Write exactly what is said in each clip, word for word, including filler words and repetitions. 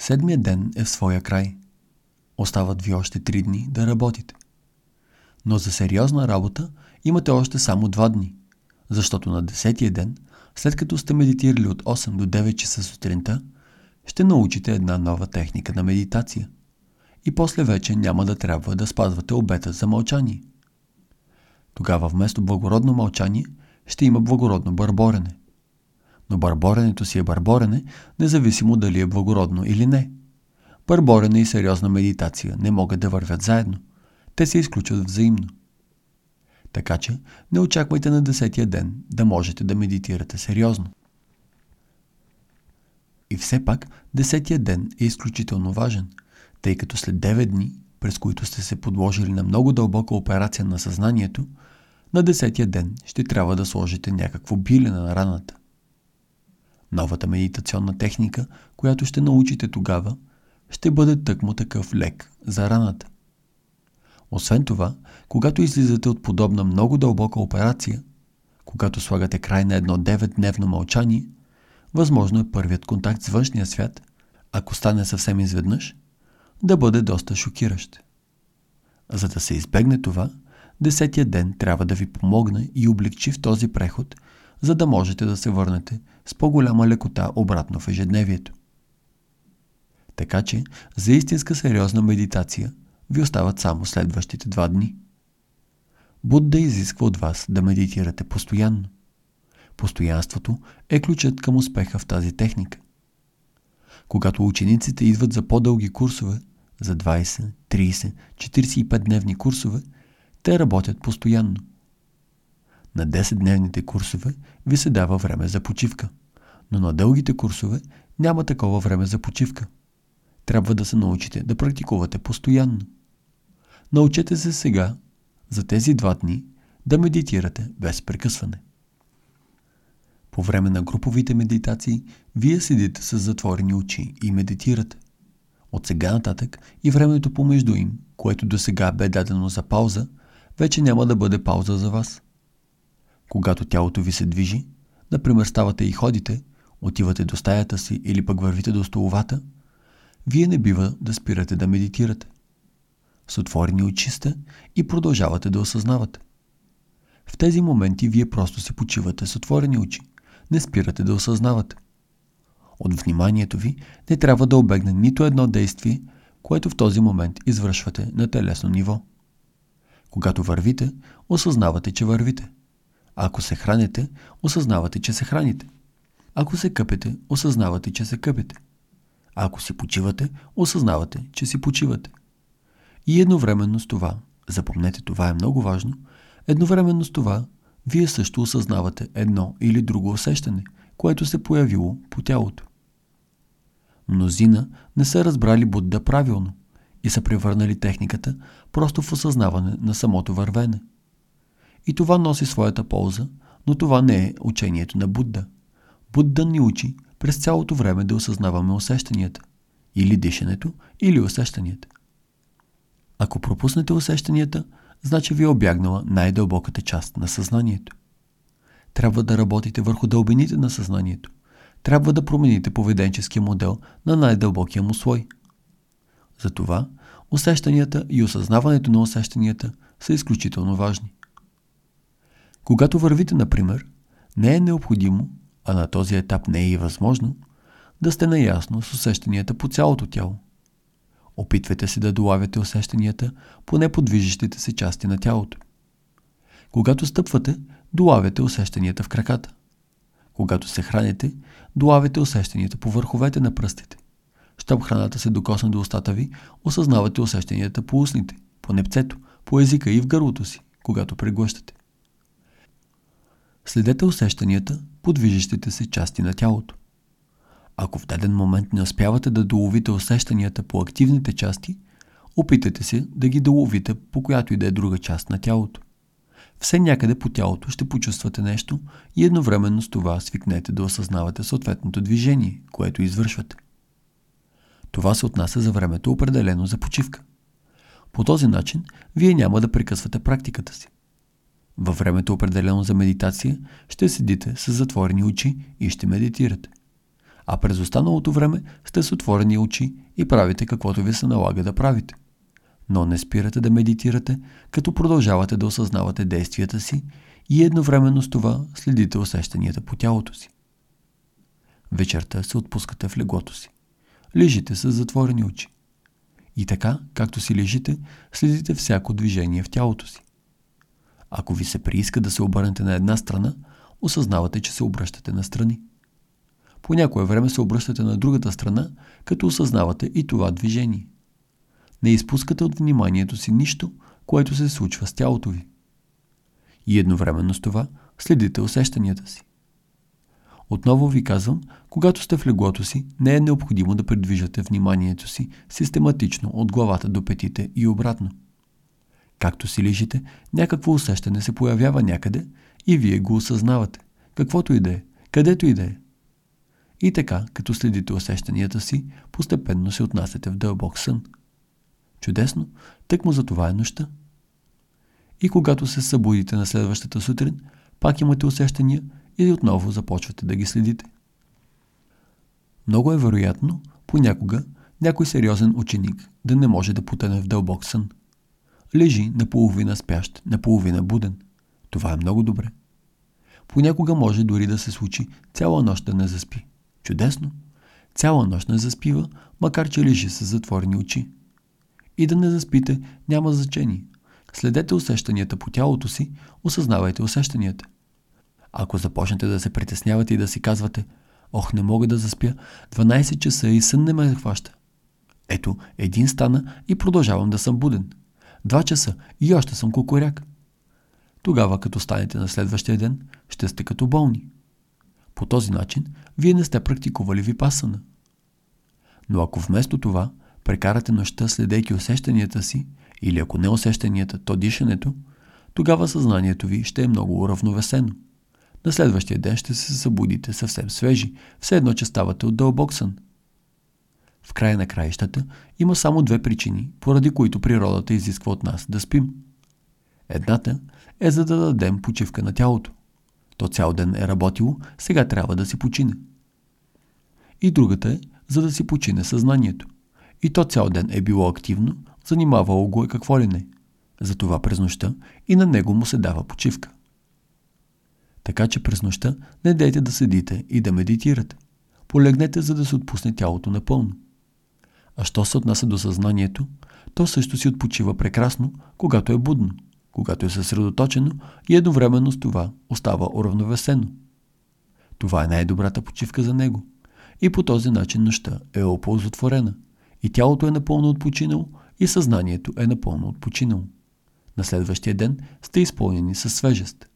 Седмият ден е в своя край. Остават ви още три дни да работите. Но за сериозна работа имате още само два дни, защото на десетия ден, след като сте медитирали от осем до девет часа сутринта, ще научите една нова техника на медитация. И после вече няма да трябва да спазвате обета за мълчание. Тогава вместо благородно мълчание ще има благородно бърборене. Но бърборенето си е бърборене, независимо дали е благородно или не. Бърборене и сериозна медитация не могат да вървят заедно. Те се изключват взаимно. Така че не очаквайте на десетия ден да можете да медитирате сериозно. И все пак десетия ден е изключително важен, тъй като след девет дни, през които сте се подложили на много дълбока операция на съзнанието, на десетия ден ще трябва да сложите някакво биле на раната. Новата медитационна техника, която ще научите тогава, ще бъде тъкмо такъв лек за раната. Освен това, когато излизате от подобна много дълбока операция, когато слагате край на едно деветдневно мълчание, възможно е първият контакт с външния свят, ако стане съвсем изведнъж, да бъде доста шокиращ. За да се избегне това, десетия ден трябва да ви помогне и облегчи в този преход, за да можете да се върнете с по-голяма лекота обратно в ежедневието. Така че, за истинска сериозна медитация ви остават само следващите два дни. Будда изисква от вас да медитирате постоянно. Постоянството е ключът към успеха в тази техника. Когато учениците идват за по-дълги курсове, за двайсет, трийсет, четирийсет и пет дневни курсове, те работят постоянно. На десетдневните курсове ви се дава време за почивка, но на дългите курсове няма такова време за почивка. Трябва да се научите да практикувате постоянно. Научете се сега, за тези два дни, да медитирате без прекъсване. По време на груповите медитации, вие седите с затворени очи и медитирате. От сега нататък и времето помежду им, което до сега бе дадено за пауза, вече няма да бъде пауза за вас. Когато тялото ви се движи, например ставате и ходите, отивате до стаята си или пък вървите до столовата, вие не бива да спирате да медитирате. С отворени очи сте и продължавате да осъзнавате. В тези моменти вие просто си почивате с отворени очи, не спирате да осъзнавате. От вниманието ви не трябва да обегне нито едно действие, което в този момент извършвате на телесно ниво. Когато вървите, осъзнавате, че вървите. Ако се храните, осъзнавате, че се храните. Ако се къпете, осъзнавате, че се къпете. Ако си почивате, осъзнавате, че си почивате. И едновременно с това, запомнете, това е много важно, едновременно с това, вие също осъзнавате едно или друго усещане, което се появило по тялото. Мнозина не са разбрали Будда правилно и са превърнали техниката просто в осъзнаване на самото вървене. И това носи своята полза, но това не е учението на Будда. Будда ни учи през цялото време да осъзнаваме усещанията, или дишането, или усещанията. Ако пропуснете усещанията, значи ви е обягнала най-дълбоката част на съзнанието. Трябва да работите върху дълбините на съзнанието. Трябва да промените поведенческия модел на най-дълбокия му слой. Затова усещанията и осъзнаването на усещанията са изключително важни. Когато вървите, например, не е необходимо, а на този етап не е и възможно, да сте наясно с усещанията по цялото тяло. Опитвайте се да долавяте усещанията по неподвижещите се части на тялото. Когато стъпвате, долавяте усещанията в краката. Когато се храните, долавяте усещанията по върховете на пръстите. Щом храната се докосне до устата ви, осъзнавате усещанията по устните, по непцето, по езика и в гърлото си, когато преглъщате. Следете усещанията по движещите се части на тялото. Ако в даден момент не успявате да доловите усещанията по активните части, опитайте се да ги доловите по която и да е друга част на тялото. Все някъде по тялото ще почувствате нещо и едновременно с това свикнете да осъзнавате съответното движение, което извършвате. Това се отнася за времето определено за почивка. По този начин вие няма да прекъсвате практиката си. Във времето определено за медитация ще седите с затворени очи и ще медитирате. а през останалото време сте с отворени очи и правите каквото ви се налага да правите. Но не спирате да медитирате, като продължавате да осъзнавате действията си и едновременно с това следите усещанията по тялото си. Вечерта се отпускате в леглото си. Лежите с затворени очи. И така, както си лежите, следите всяко движение в тялото си. Ако ви се прииска да се обърнете на една страна, осъзнавате, че се обръщате настрани. По някое време се обръщате на другата страна, като осъзнавате и това движение. Не изпускате от вниманието си нищо, което се случва с тялото ви. И едновременно с това следите усещанията си. Отново ви казвам, когато сте в леглото си, не е необходимо да придвижвате вниманието си систематично от главата до петите и обратно. Както си лежите, някакво усещане се появява някъде и вие го осъзнавате, каквото и да е, където и да е. И така, като следите усещанията си, постепенно се отнасяте в дълбок сън. Чудесно, тъкмо за това е нощта. И когато се събудите на следващата сутрин, пак имате усещания и отново започвате да ги следите. Много е вероятно, понякога, някой сериозен ученик да не може да потъне в дълбок сън. Лежи наполовина спящ, наполовина буден. Това е много добре. Понякога може дори да се случи цяла нощ да не заспи. Чудесно! Цяла нощ не заспива, макар че лежи с затворени очи. И да не заспите няма значение. Следете усещанията по тялото си, осъзнавайте усещанията. Ако започнете да се притеснявате и да си казвате: ох, не мога да заспя, дванайсет часа и сън не ме хваща. Ето, един стана и продължавам да съм буден. Два часа и още съм кукуряк. Тогава, като станете на следващия ден, ще сте като болни. По този начин, вие не сте практикували випасана. Но ако вместо това прекарате нощта следейки усещанията си, или ако не усещанията, то дишането, тогава съзнанието ви ще е много уравновесено. На следващия ден ще се събудите съвсем свежи, все едно, че ставате от дълбок сън. В края на краищата има само две причини, поради които природата изисква от нас да спим. Едната е за да дадем почивка на тялото. То цял ден е работило, сега трябва да си почине. И другата е, за да си почине съзнанието. И то цял ден е било активно, занимавало го е какво ли не. Затова през нощта и на него му се дава почивка. Така че през нощта не дейте да седите и да медитирате. Полегнете, за да се отпусне тялото напълно. А що се отнася до съзнанието, то също си отпочива прекрасно, когато е будно, когато е съсредоточено и едновременно с това остава уравновесено. Това е най-добрата почивка за него. И по този начин нощта е оползотворена. И тялото е напълно отпочинало, и съзнанието е напълно отпочинало. На следващия ден сте изпълнени със свежест.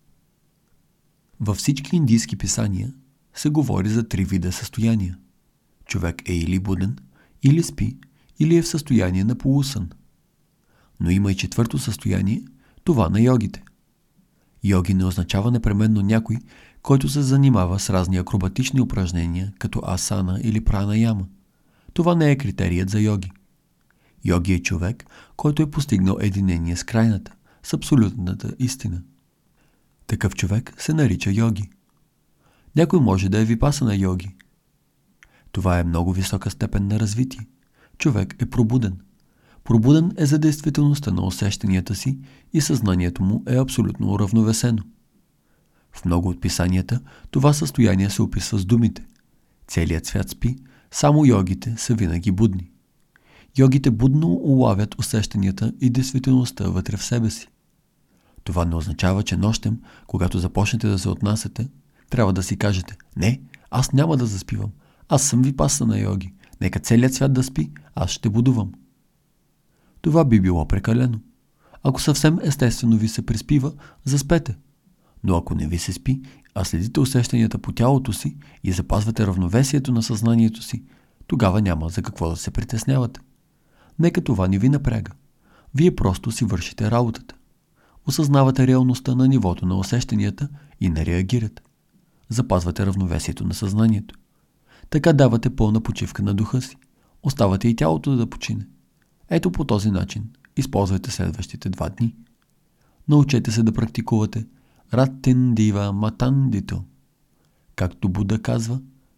Във всички индийски писания се говори за три вида състояния. Човек е или буден, или спи, или е в състояние на полусън. Но има и четвърто състояние, това на йогите. Йоги не означава непременно някой, който се занимава с разни акробатични упражнения, като асана или пранаяма. Това не е критерият за йоги. Йоги е човек, който е постигнал единение с крайната, с абсолютната истина. Такъв човек се нарича йоги. Някой може да е випасана йоги. Това е много висока степен на развитие. Човек е пробуден. Пробуден е за действителността на усещанията си и съзнанието му е абсолютно уравновесено. В много от писанията това състояние се описва с думите: целият свят спи, само йогите са винаги будни. Йогите будно улавят усещанията и действителността вътре в себе си. Това не означава, че нощем, когато започнете да се отнасяте, трябва да си кажете: не, аз няма да заспивам, аз съм випасана йоги, нека целият свят да спи, аз ще будувам. Това би било прекалено. Ако съвсем естествено ви се приспива, заспете. Но ако не ви се спи, а следите усещанията по тялото си и запазвате равновесието на съзнанието си, тогава няма за какво да се притеснявате. Нека това не ви напряга. Вие просто си вършите работата. Осъзнавате реалността на нивото на усещанията и не реагирате. Запазвате равновесието на съзнанието. Така давате пълна почивка на духа си. Оставате и тялото да почине. Ето по този начин използвайте следващите два дни. Научете се да практикувате Раттен Дива Матандито. Както Буда казва,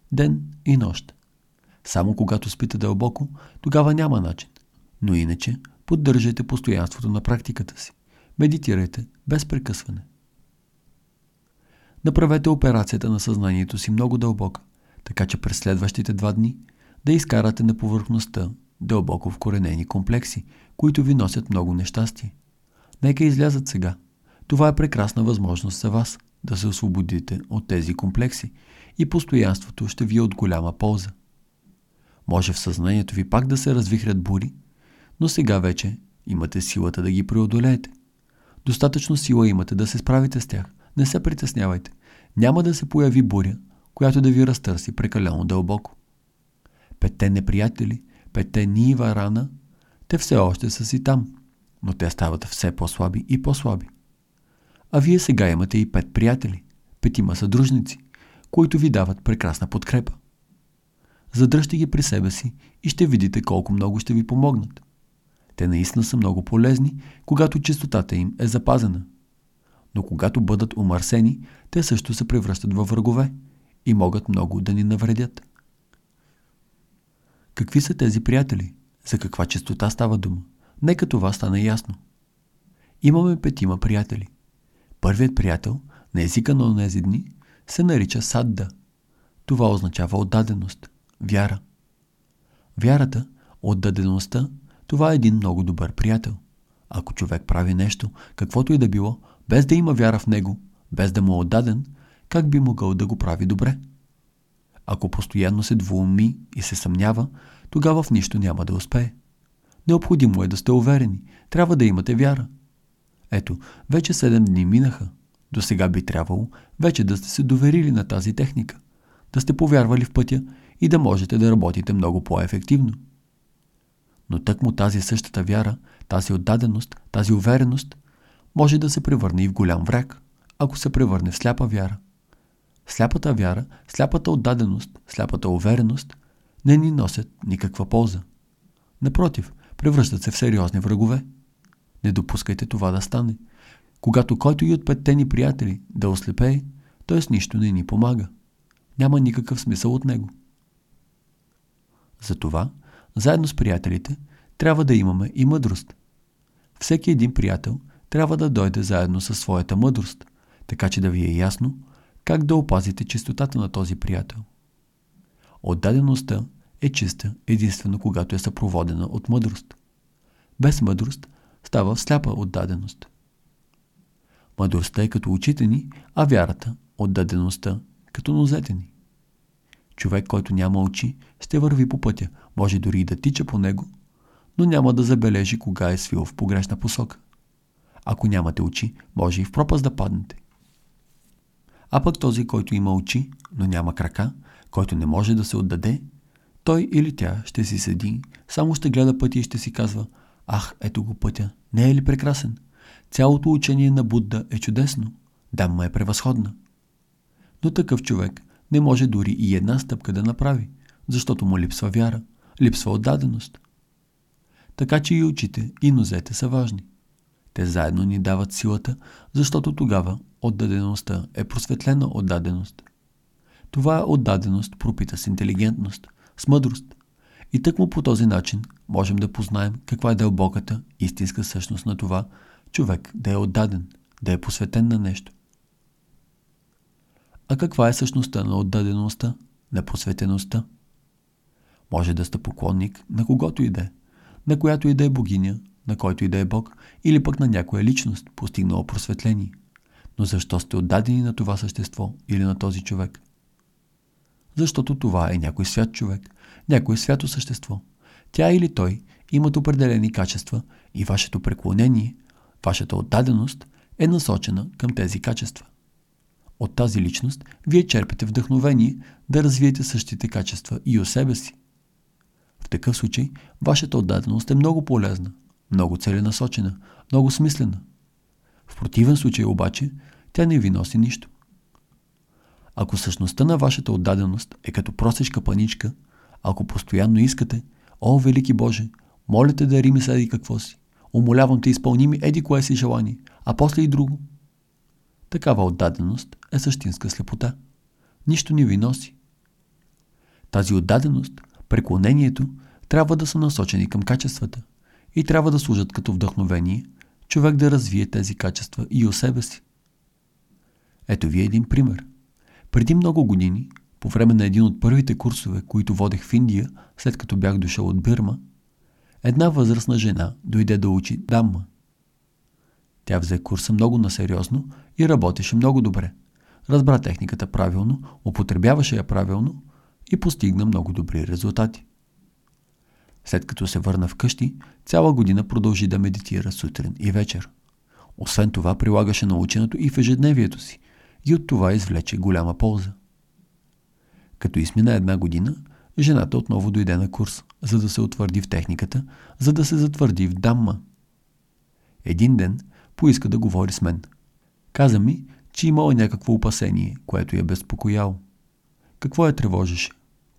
Ден и нощ. Само когато спите дълбоко, тогава няма начин. Но иначе поддържайте постоянството на практиката си. Медитирайте без прекъсване. Направете операцията на съзнанието си много дълбока, така че през следващите два дни да изкарате на повърхността дълбоко вкоренени комплекси, които ви носят много нещастие. Нека излязат сега. Това е прекрасна възможност за вас да се освободите от тези комплекси и постоянството ще ви е от голяма полза. Може в съзнанието ви пак да се развихрят бури, но сега вече имате силата да ги преодолеете. Достатъчно сила имате да се справите с тях. Не се притеснявайте. Няма да се появи буря, която да ви разтърси прекалено дълбоко. Петте неприятели, петте нива рана, те все още са си там, но те стават все по-слаби и по-слаби. А вие сега имате и пет приятели, петима съдружници, които ви дават прекрасна подкрепа. Задръжте ги при себе си и ще видите колко много ще ви помогнат. Те наистина са много полезни, когато чистотата им е запазена. Но когато бъдат умърсени, те също се превръщат във врагове и могат много да ни навредят. Какви са тези приятели? За каква чистота става дума? Нека това стане ясно. Имаме петима приятели. Първият приятел, на езика на онези дни, се нарича Садда. Това означава отдаденост, вяра. Вярата, отдадеността, това е един много добър приятел. Ако човек прави нещо, каквото и да било, без да има вяра в него, без да му е отдаден, как би могъл да го прави добре? Ако постоянно се двууми и се съмнява, тогава в нищо няма да успее. Необходимо е да сте уверени, трябва да имате вяра. Ето, вече седем дни минаха. До сега би трябвало вече да сте се доверили на тази техника, да сте повярвали в пътя и да можете да работите много по-ефективно. Но тъкмо тази същата вяра, тази отдаденост, тази увереност може да се превърне и в голям враг, ако се превърне в сляпа вяра. Сляпата вяра, сляпата отдаденост, сляпата увереност не ни носят никаква полза. Напротив, превръщат се в сериозни врагове. Не допускайте това да стане. Когато който и от петте ни приятели да ослепее, т.е. нищо не ни помага. Няма никакъв смисъл от него. Затова, заедно с приятелите, трябва да имаме и мъдрост. Всеки един приятел трябва да дойде заедно със своята мъдрост, така че да ви е ясно как да опазите чистотата на този приятел. Отдадеността е чиста единствено когато е съпроводена от мъдрост. Без мъдрост става сляпа отдаденост. Мъдростта е като очите ни, а вярата, отдадеността, като нозете ни. Човек, който няма очи, ще върви по пътя, може дори и да тича по него, но няма да забележи кога е свил в погрешна посока. Ако нямате очи, може и в пропаст да паднете. А пък този, който има очи, но няма крака, който не може да се отдаде, той или тя ще си седи, само ще гледа пътя и ще си казва: ах, ето го пътя, не е ли прекрасен? Цялото учение на Будда е чудесно, Дамма е превъзходна. Но такъв човек не може дори и една стъпка да направи, защото му липсва вяра, липсва отдаденост. Така че и очите, и нозете са важни. Те заедно ни дават силата, защото тогава отдадеността е просветлена отдаденост. Това е отдаденост, пропита с интелигентност, с мъдрост. И тъкмо по този начин можем да познаем каква е дълбоката, истинска същност на това човек да е отдаден, да е посветен на нещо. А каква е същността на отдадеността, на посветеността? Може да сте поклонник на когото и да е, на която и да е богиня, на който и да е бог, или пък на някоя личност, постигнала просветление. Но защо сте отдадени на това същество или на този човек? Защото това е някой свят човек, някое свято същество. Тя или той имат определени качества и вашето преклонение, вашата отдаденост е насочена към тези качества. От тази личност вие черпите вдъхновение да развиете същите качества и у себе си. В такъв случай вашата отдаденост е много полезна, много целенасочена, много смислена. В противен случай обаче тя не ви носи нищо. Ако същността на вашата отдаденост е като просешка паничка, ако постоянно искате: о, велики Боже, моля те дари ми седи какво си, умолявам те изпълни ми еди кое си желание, а после и друго. Такава отдаденост е същинска слепота. Нищо не ви носи. Тази отдаденост, преклонението, трябва да са насочени към качествата и трябва да служат като вдъхновение човек да развие тези качества и у себе си. Ето ви един пример. Преди много години, по време на един от първите курсове, които водех в Индия, след като бях дошъл от Бирма, една възрастна жена дойде да учи дамма. Тя взе курса много насериозно и работеше много добре. Разбра техниката правилно, употребяваше я правилно и постигна много добри резултати. След като се върна вкъщи, цяла година продължи да медитира сутрин и вечер. Освен това, прилагаше наученото и в ежедневието си и от това извлече голяма полза. Като измина една година, жената отново дойде на курс, за да се утвърди в техниката, за да се затвърди в дамма. Един ден поиска да говори с мен. Каза ми, че имала някакво опасение, което я безпокояло. Какво я тревожеше?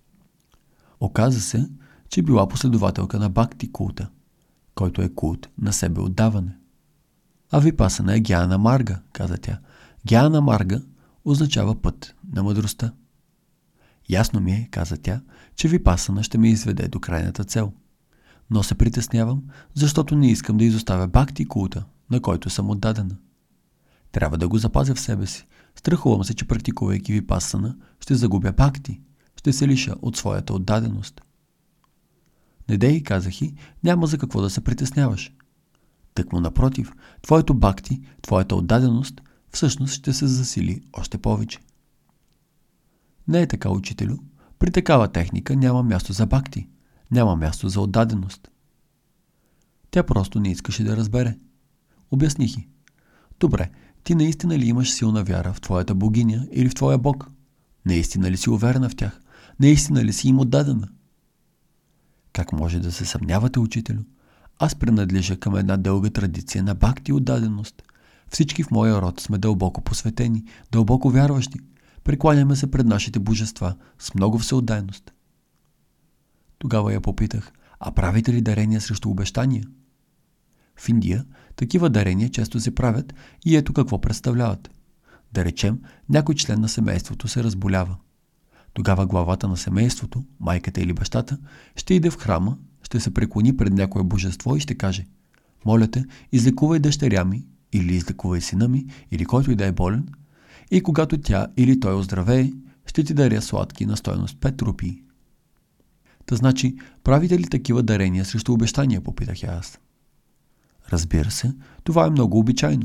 Оказа се, че била последователка на Бхакти култа, който е култ на себе отдаване. А випасана е Гьяна Марга, каза тя. Гьяна Марга означава път на мъдростта. Ясно ми е, каза тя, че випасана ще ме изведе до крайната цел. Но се притеснявам, защото не искам да изоставя Бхакти култа, на който съм отдадена. Трябва да го запазя в себе си. Страхувам се, че практикувайки випасана, ще загубя Бхакти, ще се лиша от своята отдаденост. Не дей, казах и, няма за какво да се притесняваш. Тъкмо напротив, твоето Бхакти, твоята отдаденост, всъщност ще се засили още повече. Не е така, учителю. При такава техника няма място за Бхакти, няма място за отдаденост. Тя просто не искаше да разбере. Обясних й. Добре, ти наистина ли имаш силна вяра в твоята богиня или в твоя бог? Наистина ли си уверена в тях? Наистина ли си им отдадена? Как може да се съмнявате, учителю? Аз принадлежа към една дълга традиция на Бхакти отдаденост. Всички в моя род сме дълбоко посветени, дълбоко вярващи. Прекланяме се пред нашите божества с много всеотдайност. Тогава я попитах, а правите ли дарения срещу обещания? В Индия такива дарения често се правят и ето какво представляват. Да речем, някой член на семейството се разболява. Тогава главата на семейството, майката или бащата, ще иде в храма, ще се преклони пред някое божество и ще каже: моля те, излекувай дъщеря ми, или излекувай сина ми, или който и да е болен, и когато тя или той оздравее, ще ти даря сладки на стойност пет рупии. Та значи, правите ли такива дарения срещу обещания, попитах я аз. Разбира се, това е много обичайно.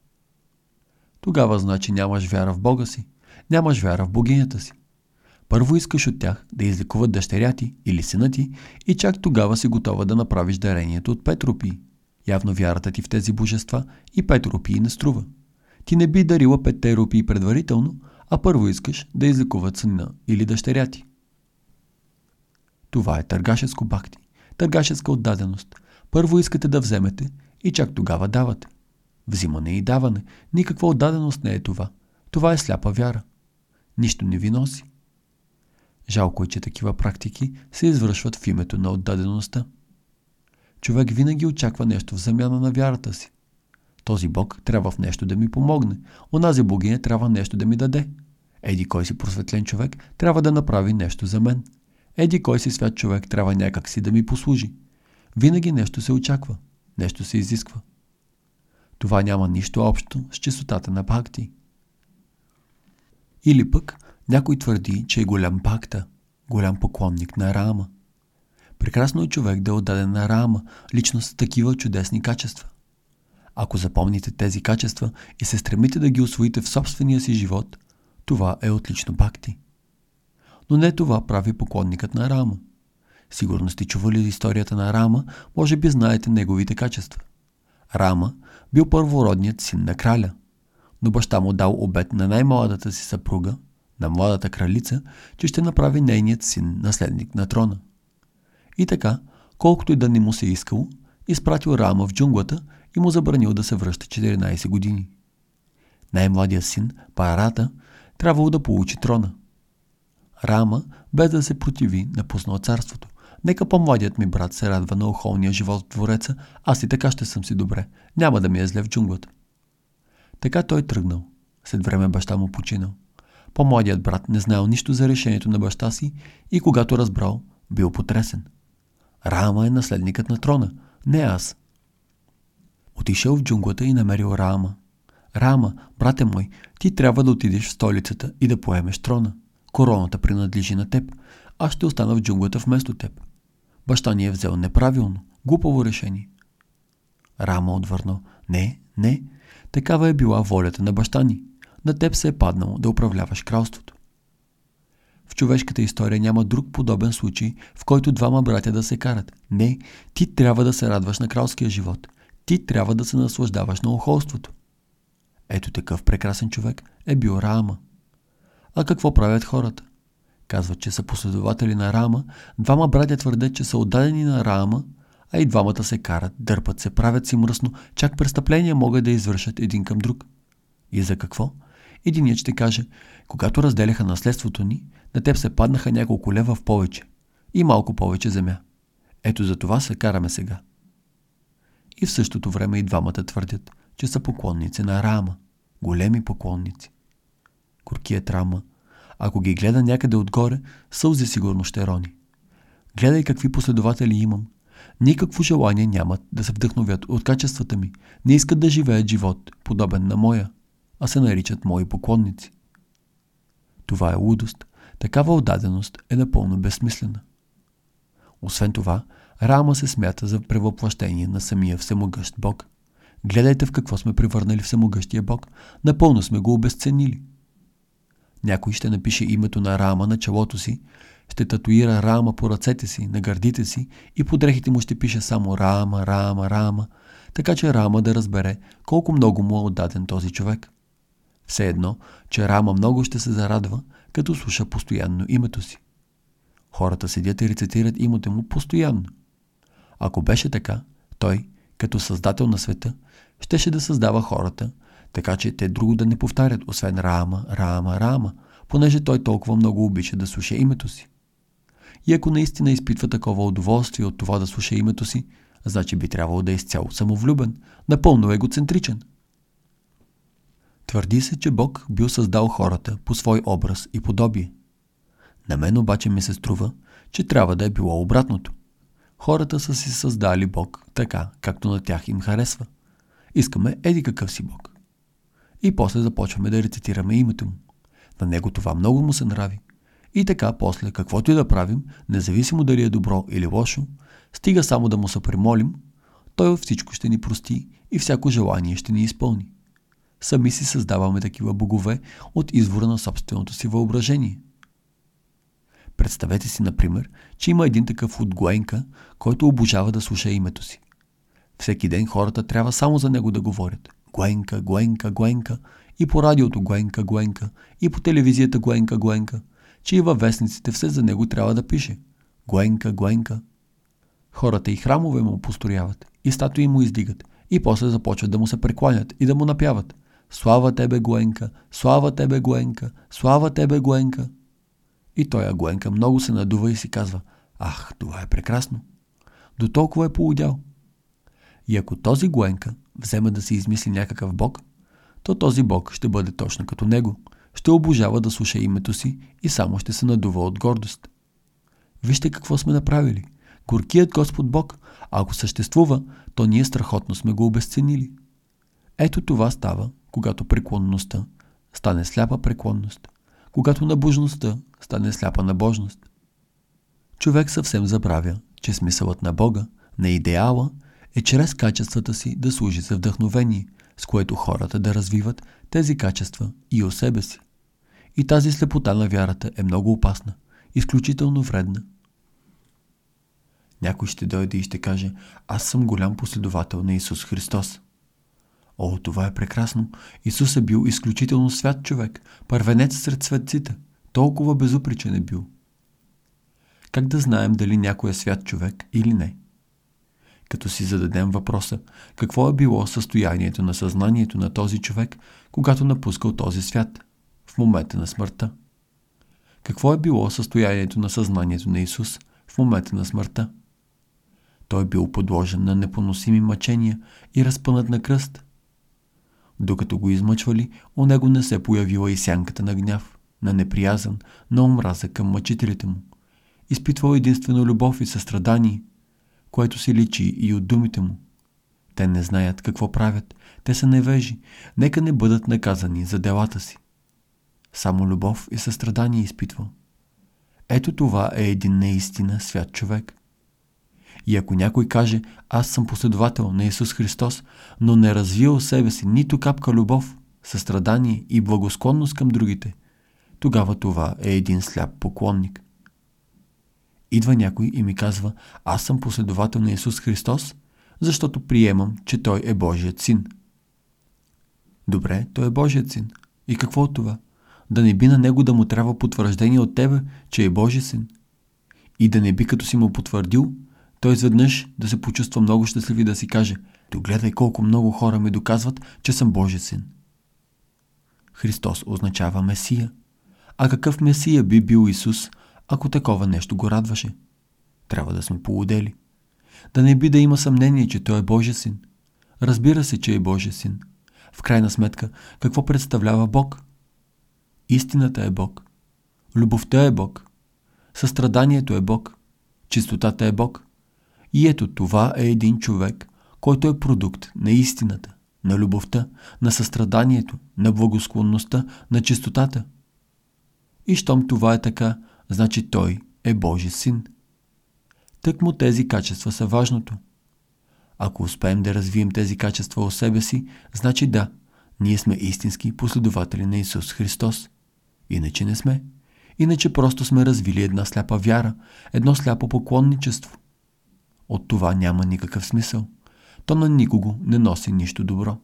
Тогава значи нямаш вяра в Бога си, нямаш вяра в богинята си. Първо искаш от тях да излекуват дъщеря ти или сина ти и чак тогава си готова да направиш дарението от пет рупии. Явно вярата ти в тези божества и пет рупии не струва. Ти не би дарила петте рупии предварително, а първо искаш да излекуват сина или дъщеря ти. Това е търгашеско бхакти, търгашеска отдаденост. Първо искате да вземете и чак тогава давате. Взимане и даване, никаква отдаденост не е това. Това е сляпа вяра. Нищо не ви носи. Жалко е, че такива практики се извършват в името на отдадеността. Човек винаги очаква нещо в замяна на вярата си. Този Бог трябва в нещо да ми помогне, онази богиня трябва нещо да ми даде. Еди кой си просветлен човек трябва да направи нещо за мен. Еди кой си свят човек трябва някак си да ми послужи. Винаги нещо се очаква, нещо се изисква. Това няма нищо общо с чистотата на бхакти. Или пък някой твърди, че е голям бхакта, голям поклонник на Рама. Прекрасно е човек да е отдаден на Рама, личност с такива чудесни качества. Ако запомните тези качества и се стремите да ги усвоите в собствения си живот, това е отлично бхакти. Но не това прави поклонникът на Рама. Сигурно сте чували историята на Рама, може би знаете неговите качества. Рама бил първородният син на краля, но баща му дал обет на най-младата си съпруга, на младата кралица, че ще направи нейният син наследник на трона. И така, колкото и да не му се искало, изпратил Рама в джунглата и му забранил да се връща четиринайсет години. Най-младият син, Парата, трябвало да получи трона. Рама, без да се противи, напуснал царството. Нека по-младият ми брат се радва на охолния живот в двореца, аз и така ще съм си добре, няма да ми е зле в джунглата. Така той тръгнал. След време баща му починал. По-младият брат не знаел нищо за решението на баща си и когато разбрал, бил потресен. Раама е наследникът на трона, не аз. Отишъл в джунглата и намерил Раама. Раама, брате мой, ти трябва да отидеш в столицата и да поемеш трона. Короната принадлежи на теб. Аз ще остана в джунглата вместо теб. Баща ни е взел неправилно, глупаво решение. Раама отвърнал: не, не, такава е била волята на баща ни. На теб се е паднало да управляваш кралството. В човешката история няма друг подобен случай, в който двама братя да се карат. Не, ти трябва да се радваш на кралския живот. Ти трябва да се наслаждаваш на охолството. Ето такъв прекрасен човек е бил Раама. А какво правят хората? Казват, че са последователи на Раама, двама братя твърдят, че са отдадени на Раама, а и двамата се карат, дърпат се, правят си мръсно, чак престъпления могат да извършат един към друг. И за какво? Единият ще каже: когато разделяха наследството ни, на теб се паднаха няколко лева в повече и малко повече земя. Ето за това се караме сега. И в същото време и двамата твърдят, че са поклонници на Раама, големи поклонници. Горкият Раама, ако ги гледа някъде отгоре, сълзи сигурно ще рони. Гледай какви последователи имам. Никакво желание нямат да се вдъхновят от качествата ми, не искат да живеят живот, подобен на моя, а се наричат мои поклонници. Това е лудост. Такава отдаденост е напълно безсмислена. Освен това, Раама се смята за превъплъщение на самия всемогъщ Бог. Гледайте в какво сме превърнали всемогъщия Бог. Напълно сме го обезценили. Някой ще напише името на Раама на челото си, ще татуира Раама по ръцете си, на гърдите си и по дрехите му ще пише само Раама, Раама, Раама, така че Раама да разбере колко много му е отдаден този човек. Все едно, че Раама много ще се зарадва, като слуша постоянно името си. Хората седят и рецитират името му постоянно. Ако беше така, той, като създател на света, щеше да създава хората, така че те друго да не повтарят, освен Раама, Раама, Раама, понеже той толкова много обича да слуша името си. И ако наистина изпитва такова удоволствие от това да слуша името си, значи би трябвало да е изцяло самовлюбен, напълно егоцентричен. Твърди се, че Бог бил създал хората по свой образ и подобие. На мен обаче ми се струва, че трябва да е било обратното. Хората са си създали Бог така, както на тях им харесва. Искаме еди какъв си Бог. И после започваме да рецитираме името му. На него това много му се нрави. И така после, каквото и да правим, независимо дали е добро или лошо, стига само да му се примолим, той всичко ще ни прости и всяко желание ще ни изпълни. Сами си създаваме такива богове от извора на собственото си въображение. Представете си, например, че има един такъв от Гоенка, който обожава да слуша името си. Всеки ден хората трябва само за него да говорят. Гоенка, Гоенка, Гоенка, и по радиото Гоенка, Гоенка, и по телевизията Гоенка, Гоенка, че и във вестниците все за него трябва да пише Гоенка, Гоенка. Хората и храмове му построяват, и статуи му издигат, и после започват да му се прекланят и да му напяват: слава тебе, Гоенка, слава тебе, Гоенка, слава тебе, Гоенка. И той Гоенка много се надува и си казва: ах, това е прекрасно. До толкова е поудял. И ако този Гоенка вземе да си измисли някакъв бог, то този бог ще бъде точно като него, ще обожава да слуша името си и само ще се надува от гордост. Вижте какво сме направили. Горкият Господ Бог, ако съществува, то ние страхотно сме го обезценили. Ето това става, когато преклонността стане сляпа преклонност, когато набожността стане сляпа набожност. Човек съвсем забравя, че смисълът на Бога, на идеала, е чрез качествата си да служи за вдъхновение, с което хората да развиват тези качества и у себе си. И тази слепота на вярата е много опасна, изключително вредна. Някой ще дойде и ще каже: аз съм голям последовател на Исус Христос. О, това е прекрасно! Исус е бил изключително свят човек, първенец сред светците, толкова безупречен е бил. Как да знаем дали някой е свят човек или не? Като си зададем въпроса: какво е било състоянието на съзнанието на този човек, когато напускал този свят, в момента на смъртта? Какво е било състоянието на съзнанието на Исус в момента на смъртта? Той бил подложен на непоносими мъчения и разпънат на кръст. Докато го измъчвали, у него не се появила и сянката на гняв, на неприязън, на омраза към мъчителите му. Изпитвал единствено любов и състрадание, което се личи и от думите му. Те не знаят какво правят, те са невежи, нека не бъдат наказани за делата си. Само любов и състрадание изпитвал. Ето това е един наистина свят човек. И ако някой каже, аз съм последовател на Исус Христос, но не развил себе си нито капка любов, състрадание и благосклонност към другите, тогава това е един сляп поклонник. Идва някой и ми казва, аз съм последовател на Исус Христос, защото приемам, че Той е Божият син. Добре, Той е Божият син. И какво от това? Да не би на него да му трябва потвърждение от тебе, че е Божий син. И да не би като си му потвърдил, той изведнъж да се почувства много щастлив и да си каже, догледай колко много хора ми доказват, че съм Божий син. Христос означава Месия. А какъв Месия би бил Исус, ако такова нещо го радваше? Трябва да сме полудели. Да не би да има съмнение, че Той е Божий син. Разбира се, че е Божий син. В крайна сметка, какво представлява Бог? Истината е Бог. Любовта е Бог. Състраданието е Бог. Чистотата е Бог. И ето това е един човек, който е продукт на истината, на любовта, на състраданието, на благосклонността, на чистотата. И щом това е така, значи той е Божий син. Тъкмо тези качества са важното. Ако успеем да развием тези качества у себе си, значи да, ние сме истински последователи на Исус Христос. Иначе не сме. Иначе просто сме развили една сляпа вяра, едно сляпо поклонничество. От това няма никакъв смисъл. То на никого не носи нищо добро.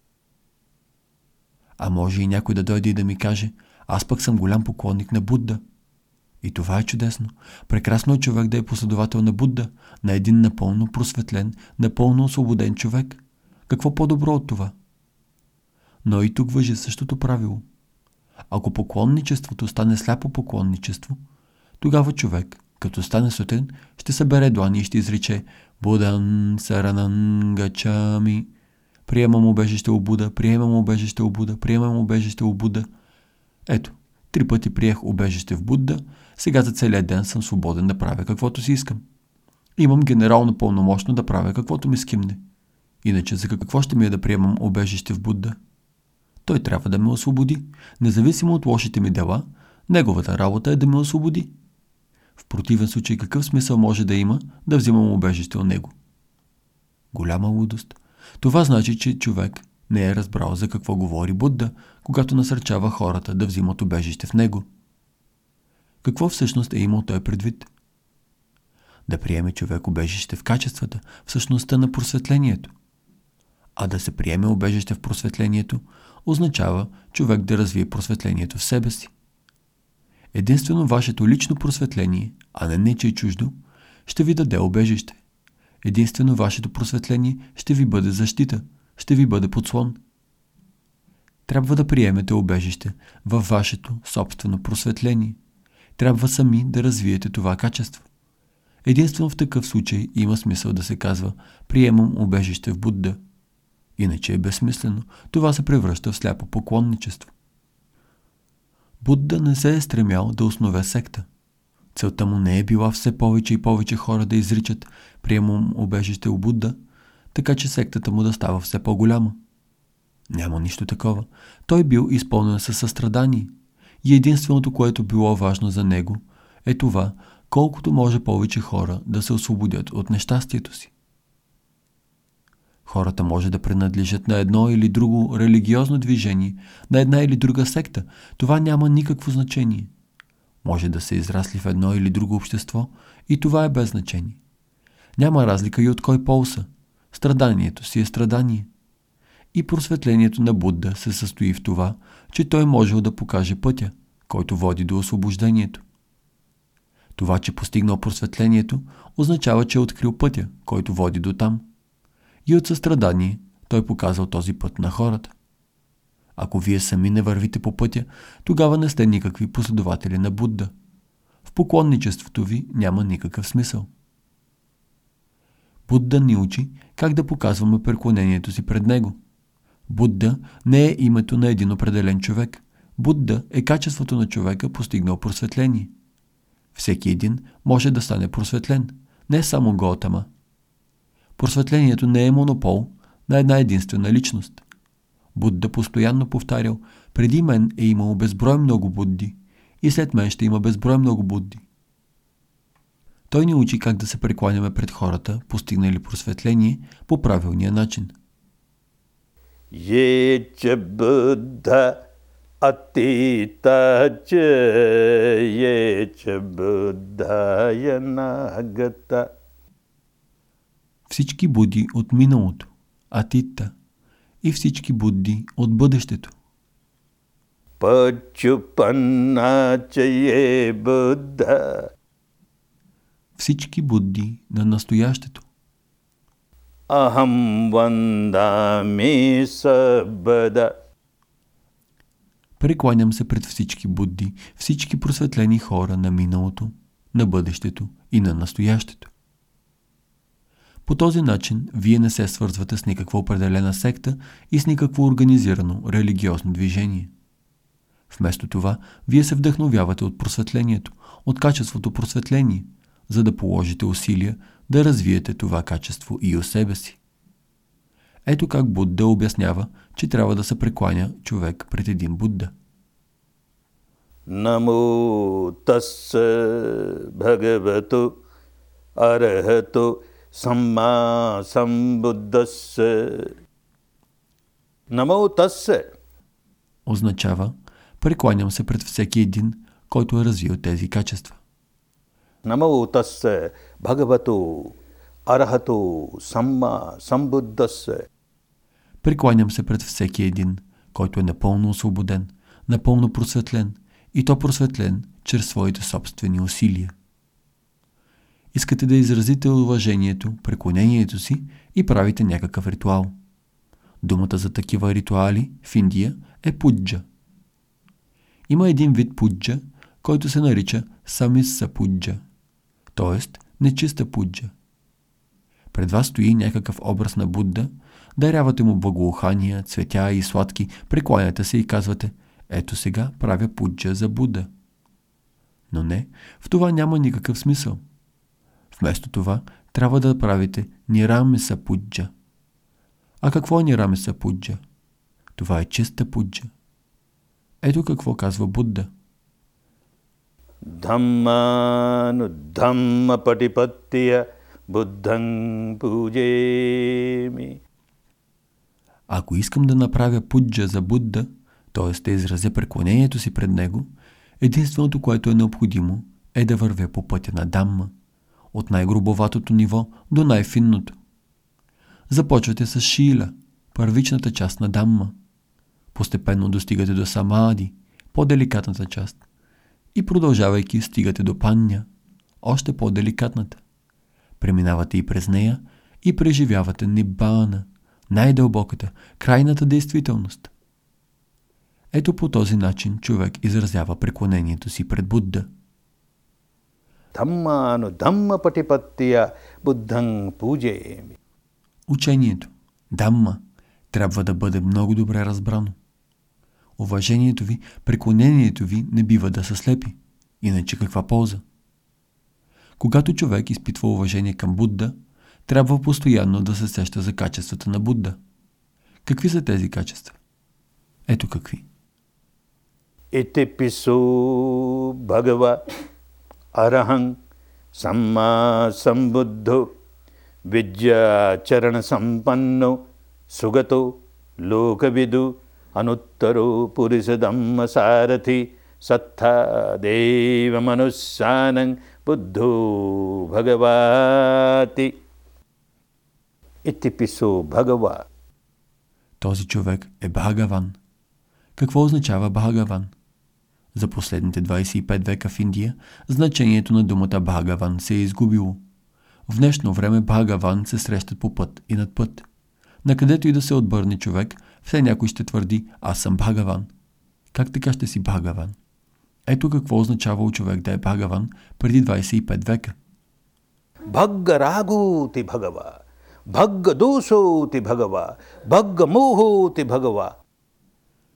А може и някой да дойде и да ми каже, аз пък съм голям поклонник на Будда. И това е чудесно. Прекрасно е човек да е последовател на Будда, на един напълно просветлен, напълно освободен човек. Какво по-добро от това? Но и тук важи същото правило. Ако поклонничеството стане сляпо поклонничество, тогава човек, като стане сутрин, ще събере длани и ще изрече Будан Саранан Гачами. Приемам убежище у Буда, приемам убежище у Буда, приемам убежище у Буда. Ето, три пъти приех убежище в Будда, сега за целия ден съм свободен да правя каквото си искам. Имам генерално пълномощно да правя каквото ми скимне. Иначе за какво ще ми е да приемам убежище в Будда? Той трябва да ме освободи. Независимо от лошите ми дела, неговата работа е да ме освободи. В противен случай какъв смисъл може да има да взимам убежище от него? Голяма лудост. Това значи, че човек не е разбрал за какво говори Будда, когато насърчава хората да взимат убежище в него. Какво всъщност е имал той предвид? Да приеме човек убежище в качествата, в същността на просветлението. А да се приеме убежище в просветлението означава човек да развие просветлението в себе си. Единствено вашето лично просветление, а не нечие чуждо, ще ви даде убежище. Единствено вашето просветление ще ви бъде защита, ще ви бъде подслон. Трябва да приемете убежище във вашето собствено просветление. Трябва сами да развиете това качество. Единствено в такъв случай има смисъл да се казва приемам убежище в Будда. Иначе е безсмислено. Това се превръща в сляпо поклонничество. Будда не се е стремял да основе секта. Целта му не е била все повече и повече хора да изричат приемам убежище у Будда, така че сектата му да става все по-голяма. Няма нищо такова. Той бил изпълнен със състрадание. И единственото, което било важно за него, е това, колкото може повече хора да се освободят от нещастието си. Хората може да принадлежат на едно или друго религиозно движение, на една или друга секта. Това няма никакво значение. Може да се израсли в едно или друго общество и това е без значение. Няма разлика и от кой пол са. Страданието си е страдание. И просветлението на Будда се състои в това, че той можел да покаже пътя, който води до освобождението. Това, че постигнал просветлението, означава, че е открил пътя, който води до там. И от състрадание той показал този път на хората. Ако вие сами не вървите по пътя, тогава не сте никакви последователи на Будда. В поклонничеството ви няма никакъв смисъл. Будда ни учи как да показваме преклонението си пред него. Будда не е името на един определен човек. Будда е качеството на човека, постигнал просветление. Всеки един може да стане просветлен, не само Готама. Просветлението не е монопол на една единствена личност. Будда постоянно повтарял: преди мен е имало безброй много Будди и след мен ще има безброй много Будди. Той ни учи как да се прекланяме пред хората, постигнали просветление, по правилния начин. Е че Будда атита че, е че Будда янагата. Всички Будди от миналото, атита, и всички Будди от бъдещето. Пачупанна че е Будда. Всички Будди на настоящето. Ахам вандами сабада. Прекланям се пред всички Будди, всички просветлени хора на миналото, на бъдещето и на настоящето. По този начин вие не се свързвате с никаква определена секта и с никакво организирано религиозно движение. Вместо това, вие се вдъхновявате от просветлението, от качеството просветление, за да положите усилия да развиете това качество и у себе си. Ето как Будда обяснява, че трябва да се прекланя човек пред един Будда. Намо тасса бхагавато арахато самма самбуддасса. Намо тасса означава: прекланям се пред всеки един, който е развил тези качества. Намо тасса бхагавато арахато самма самбуддасса. Прекланям се пред всеки един, който е напълно освободен, напълно просветлен, и то просветлен чрез своите собствени усилия. Искате да изразите уважението, преклонението си и правите някакъв ритуал. Думата за такива ритуали в Индия е пуджа. Има един вид пуджа, който се нарича самиса пуджа, т.е. нечиста пуджа. Пред вас стои някакъв образ на Будда, дарявате му благоухания, цветя и сладки, прекланяте се и казвате: ето сега правя пуджа за Будда. Но не, в това няма никакъв смисъл. Вместо това трябва да правите нирамиса пуджа. А какво е нирамиса пуджа? Това е чиста пуджа. Ето какво казва Будда. Дhamma дhamma патипаттия буддхං пуджеми. Ако искам да направя пуджа за Будда, т.е. да изразя преклонението си пред него, единственото, което е необходимо, е да вървя по пътя на Дамма, от най-грубоватото ниво до най-финното. Започвате с Шила, първичната част на Дамма. Постепенно достигате до Самади, по-деликатната част. И продължавайки стигате до Панья, още по-деликатната. Преминавате и през нея и преживявате Ниббана, най-дълбоката, крайната действителност. Ето по този начин човек изразява преклонението си пред Будда. Дhamma дhamma патипаттия буддхං пуджеми. Учението, Дамма, трябва да бъде много добре разбрано. Уважението ви, преклонението ви не бива да се слепи, иначе каква полза? Когато човек изпитва уважение към Будда, трябва постоянно да се сеща за качествата на Будда. Какви са тези качества? Ето какви. Итиписо бхагава арахං самма самбуддho видя чарана сампанно сугато локавиду ануттаро пуриса дhamma саратхи сатта дева мануссанං буддho бхагавати. Итиписо бхагава. Този човек е Бхагаван. Какво означава Бхагаван? За последните двадесет и пет века в Индия значението на думата Бхагаван се е изгубило. В днешно време Бхагаван се срещат по път и над път. Накъдето и да се отбърне човек, все някой ще твърди: аз съм Бхагаван. Как така ще си Бхагаван? Ето какво означава човек да е Бхагаван преди двадесет и пет века. Бхагга рагу ти бхагава, бхагга досо ти бхагава, бхагга мохо ти бхагава.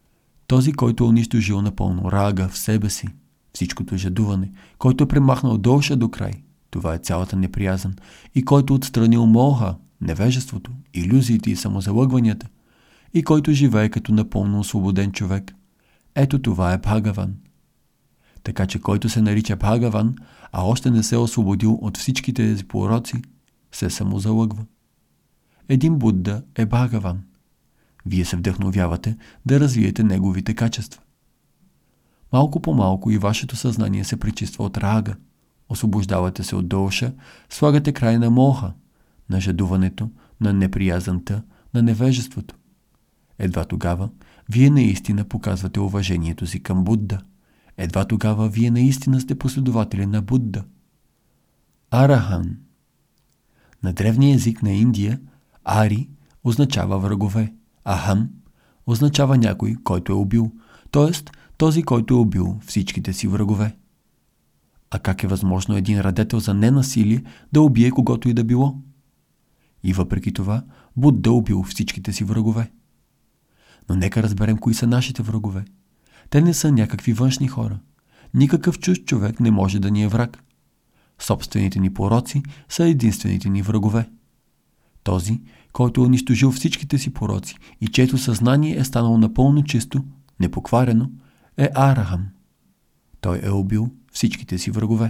Този, който е унищожил напълно рага в себе си, всичкото жадуване, който е премахнал доша до край, това е цялата неприязън, и който отстранил моха, невежеството, илюзиите и самозалъгванията, и който живее като напълно освободен човек. Ето това е Бхагаван. Така че който се нарича Бхагаван, а още не се е освободил от всичките тези пороци, се самозалъгва. Един Будда е Бхагаван. Вие се вдъхновявате да развиете неговите качества. Малко по малко и вашето съзнание се пречиства от рага. Освобождавате се от доша, слагате край на моха, на жадуването, на неприязънта, на невежеството. Едва тогава вие наистина показвате уважението си към Будда. Едва тогава вие наистина сте последователи на Будда. Арахан. На древния език на Индия Ари означава врагове, а Хан означава някой, който е убил, т.е. този, който е убил всичките си врагове. А как е възможно един радетел за ненасилие да убие когото и да било? И въпреки това Будда убил всичките си врагове. Но нека разберем кои са нашите врагове. Те не са някакви външни хора. Никакъв чужд човек не може да ни е враг. Собствените ни пороци са единствените ни врагове. Този, който е унищожил всичките си пороци и чието съзнание е станало напълно чисто, непокварено, е Арахам. Той е убил всичките си врагове.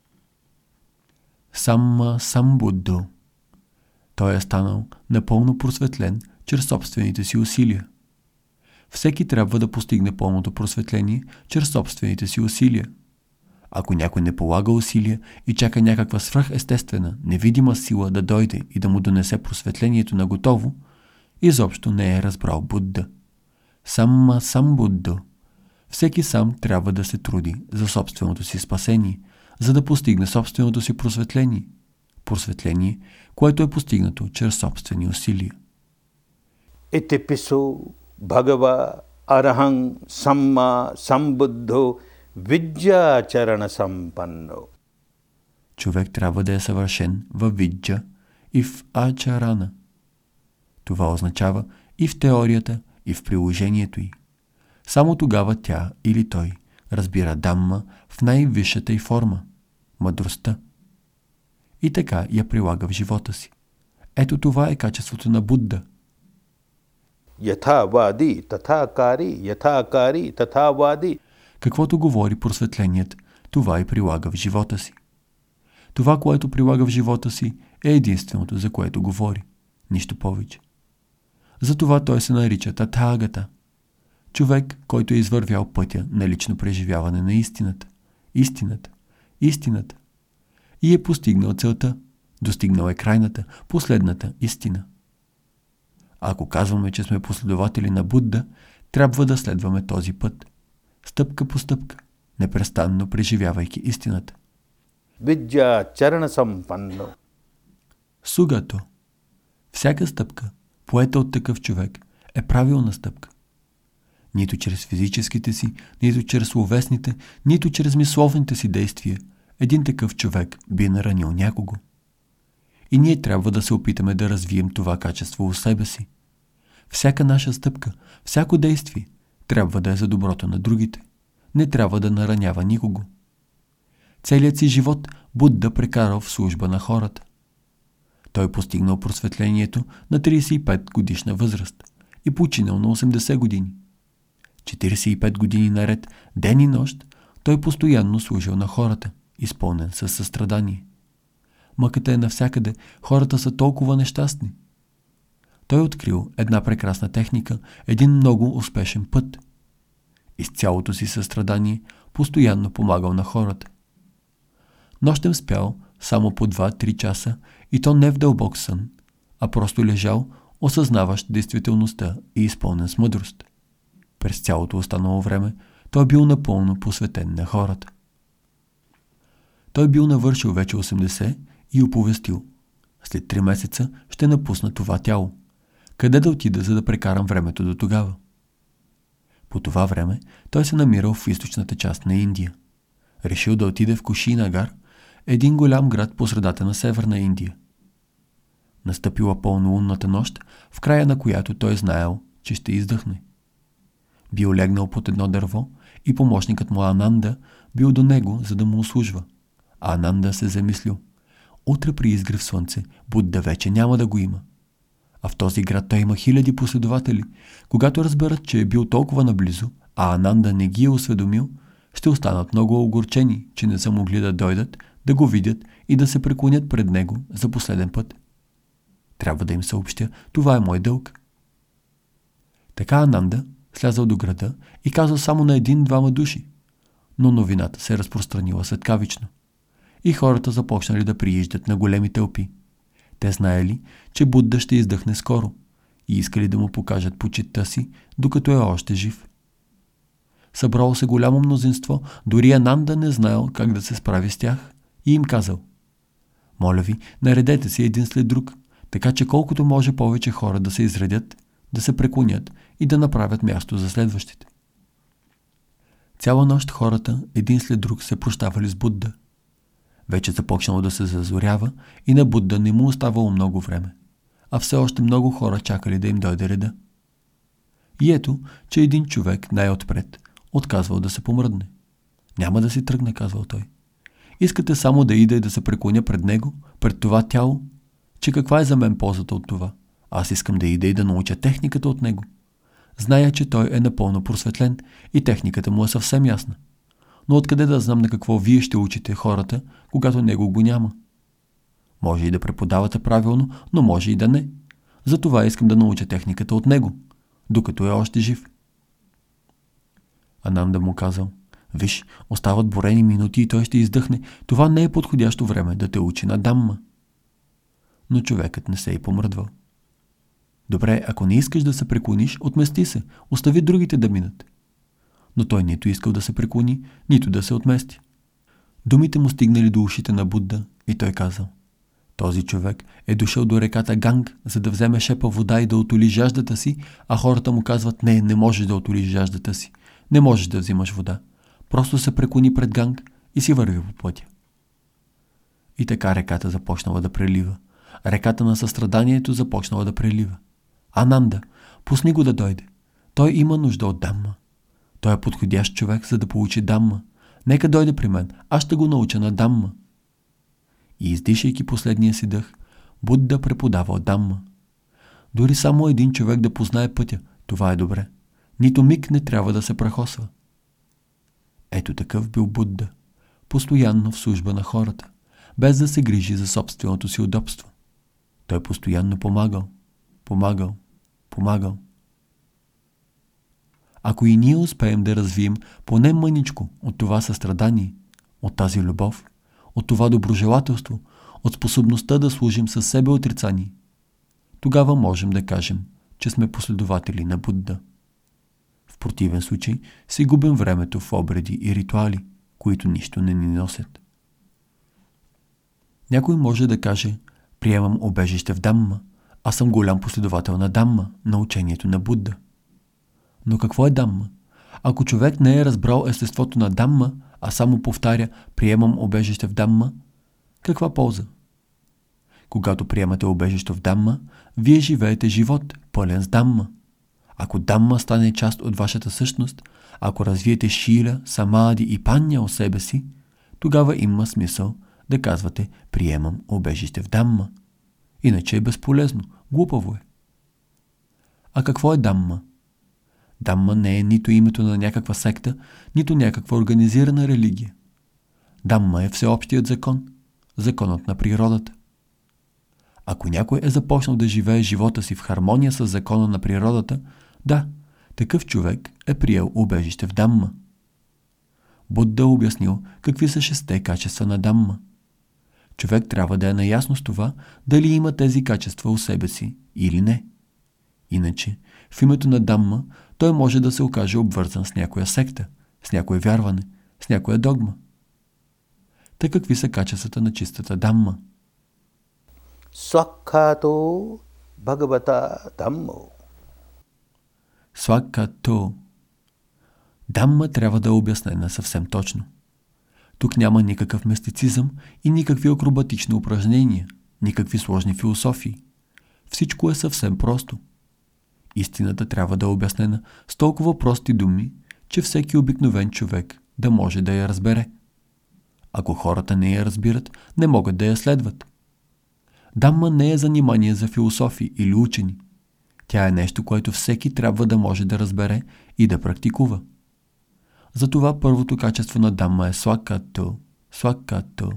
Самма Самбуддо. Той е станал напълно просветлен чрез собствените си усилия. Всеки трябва да постигне пълното просветление чрез собствените си усилия. Ако някой не полага усилия и чака някаква свръхестествена, невидима сила да дойде и да му донесе просветлението на готово, изобщо не е разбрал Будда. Самма Самбуддо. Всеки сам трябва да се труди за собственото си спасение, за да постигне собственото си просветление. Просветление, което е постигнато чрез собствени усилия. Етеписо Бхагава Арахан Самма Самбуддо Виджачарана Сампанно. Човек трябва да е съвършен в виджа и в ачарана. Това означава и в теорията, и в приложението й. Само тогава тя или той разбира Дамма в най-висшата й форма – мъдростта. И така я прилага в живота си. Ето това е качеството на Будда. Ятавади, татакари, ятакари, татавади. Каквото говори просветленият, това и прилага в живота си. Това, което прилага в живота си, е единственото, за което говори. Нищо повече. Затова той се нарича Татагата. Човек, който е извървял пътя на лично преживяване на истината. Истината. Истината. И е постигнал целта. Достигнал е крайната, последната истина. Ако казваме, че сме последователи на Будда, трябва да следваме този път. Стъпка по стъпка, непрестанно преживявайки истината. Виджа чарана сампанно. Сугато. Всяка стъпка, поета от такъв човек, е правилна стъпка. Нито чрез физическите си, нито чрез словесните, нито чрез мисловните си действия, един такъв човек би наранил някого. И ние трябва да се опитаме да развием това качество у себе си. Всяка наша стъпка, всяко действие трябва да е за доброто на другите. Не трябва да наранява никого. Целият си живот Будда прекарал в служба на хората. Той постигнал просветлението на тридесет и пет годишна възраст и починал на осемдесет години. четиридесет и пет години наред, ден и нощ, той постоянно служил на хората, изпълнен със състрадание. Мъката е навсякъде, хората са толкова нещастни. Той открил една прекрасна техника, един много успешен път. Из цялото си състрадание постоянно помагал на хората. Нощем спял само по два-три часа и то не в дълбок сън, а просто лежал, осъзнаващ действителността и изпълнен с мъдрост. През цялото останало време той бил напълно посветен на хората. Той бил навършил вече осемдесет и оповестил: след три месеца ще напусна това тяло. Къде да отида, за да прекарам времето до тогава? По това време той се намирал в източната част на Индия. Решил да отиде в Кушинагар, един голям град по средата на Северна Индия. Настъпила пълнолунната нощ, в края на която той знаел, че ще издъхне. Бил легнал под едно дърво и помощникът му Ананда бил до него, за да му услужва. А Ананда се замислил: утре при изгрев слънце Будда вече няма да го има. А в този град той има хиляди последователи. Когато разберат, че е бил толкова наблизо, а Ананда не ги е осведомил, ще останат много огорчени, че не са могли да дойдат, да го видят и да се преклонят пред него за последен път. Трябва да им съобщя: това е мой дълг. Така Ананда слязал до града и казал само на един-двама души, но новината се е разпространила светкавично и хората започнали да прииждат на големи тълпи. Те знаели, че Будда ще издъхне скоро и искали да му покажат почитта си, докато е още жив. Събрало се голямо мнозинство, дори Ананда не знаел как да се справи с тях и им казал: моля ви, наредете си един след друг, така че колкото може повече хора да се изредят, да се преклонят и да направят място за следващите. Цяла нощ хората един след друг се прощавали с Будда. Вече започнало да се зазорява и на Будда не му оставало много време, а все още много хора чакали да им дойде реда. И ето, че един човек най-отпред отказвал да се помръдне. Няма да си тръгне, казвал той. Искате само да ида и да се преклоня пред него, пред това тяло, че каква е за мен ползата от това? Аз искам да ида и да науча техниката от него. Зная, че той е напълно просветлен и техниката му е съвсем ясна. Но откъде да знам на какво вие ще учите хората, когато него го няма? Може и да преподавате правилно, но може и да не. Затова искам да науча техниката от него, докато е още жив. Ананда му казал: виж, остават борени минути и той ще издъхне. Това не е подходящо време да те учи на Дамма. Но човекът не се и помръдвал. Добре, ако не искаш да се преклониш, отмести се, остави другите да минат. Но той нито искал да се преклони, нито да се отмести. Думите му стигнали до ушите на Будда и той казал: този човек е дошъл до реката Ганг, за да вземе шепа вода и да утоли жаждата си, а хората му казват: не, не можеш да утолиш жаждата си, не можеш да взимаш вода. Просто се преклони пред Ганг и си върви по пътя. И така реката започнала да прелива. Реката на състраданието започнала да прелива. Ананда, пусни го да дойде. Той има нужда от Дамма. Той е подходящ човек, за да получи Дамма. Нека дойде при мен, аз ще го науча на Дамма. И издишайки последния си дъх, Будда преподавал Дамма. Дори само един човек да познае пътя, това е добре. Нито миг не трябва да се прахосва. Ето такъв бил Будда, постоянно в служба на хората, без да се грижи за собственото си удобство. Той постоянно помагал, помагал, помагал. Ако и ние успеем да развием поне мъничко от това състрадание, от тази любов, от това доброжелателство, от способността да служим със себе отрицание, тогава можем да кажем, че сме последователи на Будда. В противен случай си губим времето в обреди и ритуали, които нищо не ни носят. Някой може да каже: приемам обежище в Дамма, аз съм голям последовател на Дамма, на учението на Будда. Но какво е Дамма? Ако човек не е разбрал естеството на Дамма, а само повтаря: приемам обежище в Дамма, каква полза? Когато приемате обежище в Дамма, вие живеете живот, пълен с Дамма. Ако Дамма стане част от вашата същност, ако развиете шила, самади и панья от себе си, тогава има смисъл да казвате: приемам обежище в Дамма. Иначе е безполезно, глупаво е. А какво е Дамма? Дамма не е нито името на някаква секта, нито някаква организирана религия. Дамма е всеобщият закон, законът на природата. Ако някой е започнал да живее живота си в хармония с закона на природата, да, такъв човек е приел убежище в Дамма. Будда обяснил какви са шесте качества на Дамма. Човек трябва да е наясно с това, дали има тези качества у себе си или не. Иначе, в името на Дамма, той може да се окаже обвързан с някоя секта, с някое вярване, с някоя догма. Та какви са качествата на чистата Дамма? Свакхато Бхагавата Даммо. Свакхато. Дамма трябва да е обяснена съвсем точно. Тук няма никакъв мистицизъм и никакви акробатични упражнения, никакви сложни философии. Всичко е съвсем просто. Истината трябва да е обяснена с толкова прости думи, че всеки обикновен човек да може да я разбере. Ако хората не я разбират, не могат да я следват. Дамма не е занимание за философи или учени. Тя е нещо, което всеки трябва да може да разбере и да практикува. Затова първото качество на Дамма е свакато, свакато.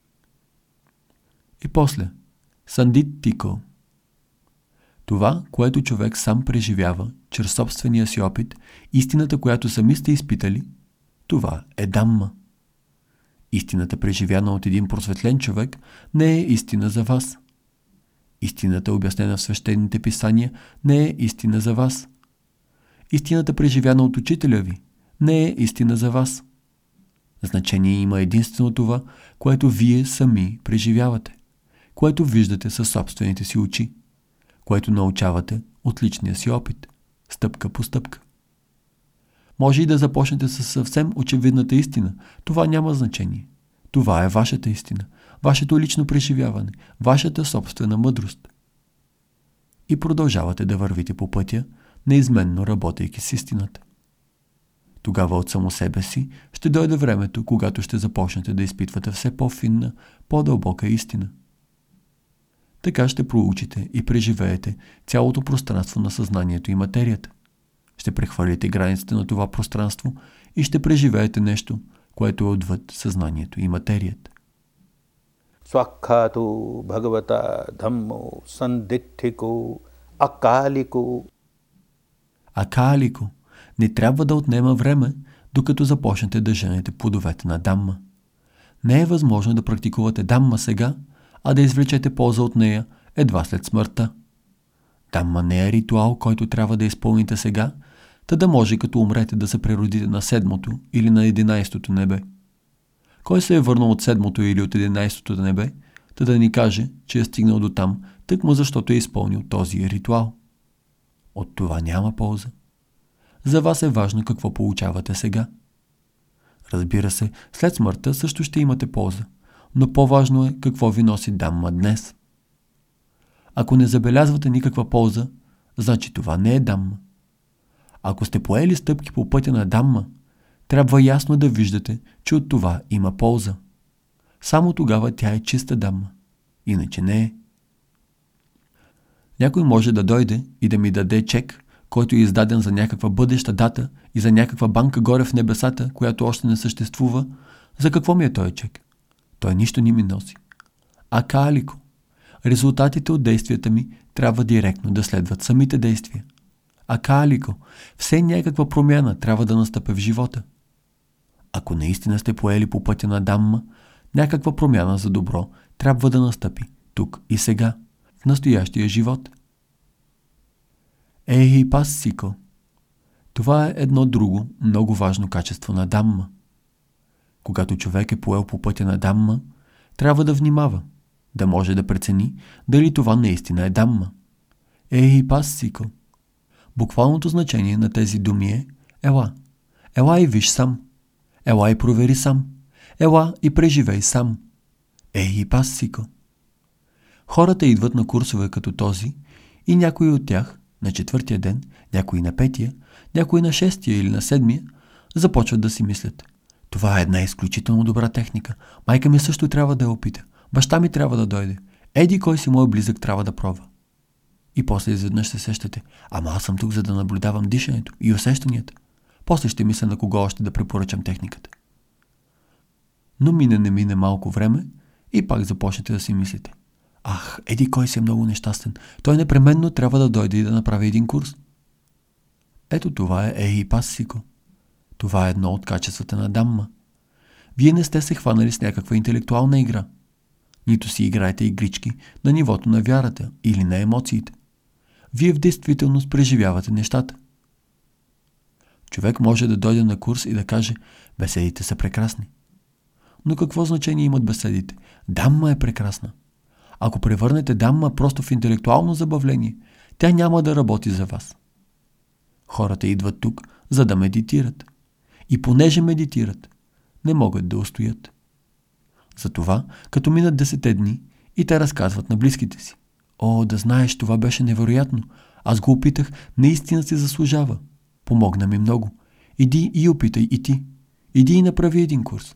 И после сандиттико. Това, което човек сам преживява чрез собствения си опит, истината, която сами сте изпитали, това е Дамма. Истината, преживяна от един просветлен човек, не е истина за вас. Истината, обяснена в свещените писания, не е истина за вас. Истината, преживяна от учителя ви, не е истина за вас. Значение има единствено това, което вие сами преживявате, което виждате със собствените си очи, което научавате от личния си опит, стъпка по стъпка. Може и да започнете с съвсем очевидната истина. Това няма значение. Това е вашата истина, вашето лично преживяване, вашата собствена мъдрост. И продължавате да вървите по пътя, неизменно работейки с истината. Тогава от само себе си ще дойде времето, когато ще започнете да изпитвате все по-финна, по-дълбока истина. Така ще проучите и преживеете цялото пространство на съзнанието и материята. Ще прехвърлите границите на това пространство и ще преживеете нещо, което е отвъд съзнанието и материята. Свакхато Бхагавата Дhammo Sanditthiko Акалико. Акалико не трябва да отнема време, докато започнете да женете плодовете на Дамма. Не е възможно да практикувате Дамма сега, а да извлечете полза от нея едва след смъртта. Дамма не е ритуал, който трябва да изпълните сега, та да може като умрете да се преродите на седмото или на единайстото небе. Кой се е върнал от седмото или от единайстото небе, та да ни каже, че е стигнал до там, тъкмо защото е изпълнил този ритуал? От това няма полза. За вас е важно какво получавате сега. Разбира се, след смъртта също ще имате полза, но по-важно е какво ви носи Дамма днес. Ако не забелязвате никаква полза, значи това не е Дамма. Ако сте поели стъпки по пътя на Дамма, трябва ясно да виждате, че от това има полза. Само тогава тя е чиста Дамма, иначе не е. Някой може да дойде и да ми даде чек, който е издаден за някаква бъдеща дата и за някаква банка горе в небесата, която още не съществува. За какво ми е този чек? Той нищо не ми носи. Акалико. Резултатите от действията ми трябва директно да следват самите действия. Акалико. Все някаква промяна трябва да настъпи в живота. Ако наистина сте поели по пътя на Дамма, някаква промяна за добро трябва да настъпи тук и сега, в настоящия живот. Ехипассико. Това е едно друго, много важно качество на Дамма. Когато човек е поел по пътя на Дамма, трябва да внимава, да може да прецени дали това наистина е Дамма. Ехипассико. Буквалното значение на тези думи е ела. Ела и виж сам. Ела и провери сам. Ела и преживей сам. Ехипассико. Хората идват на курсове като този и някои от тях на четвъртия ден, някои на петия, някои на шестия или на седмия започват да си мислят: това е една изключително добра техника. Майка ми също трябва да я опита. Баща ми трябва да дойде. Еди кой си мой близък трябва да пробва. И после изведнъж се сещате: ама аз съм тук, за да наблюдавам дишането и усещанията. После ще мисля на кого още да препоръчам техниката. Но мине не мине малко време и пак започнете да си мислите: ах, еди кой си е много нещастен. Той непременно трябва да дойде и да направи един курс. Ето това е ехипассико. Това е едно от качествата на Дамма. Вие не сте се хванали с някаква интелектуална игра. Нито си играете игрички на нивото на вярата или на емоциите. Вие в действителност преживявате нещата. Човек може да дойде на курс и да каже: беседите са прекрасни. Но какво значение имат беседите? Дамма е прекрасна. Ако превърнете Дамма просто в интелектуално забавление, тя няма да работи за вас. Хората идват тук, за да медитират. И понеже медитират, не могат да устоят. Затова, като минат десете дни, и те разказват на близките си: о, да знаеш, това беше невероятно. Аз го опитах, наистина се заслужава. Помогна ми много. Иди и опитай и ти. Иди и направи един курс.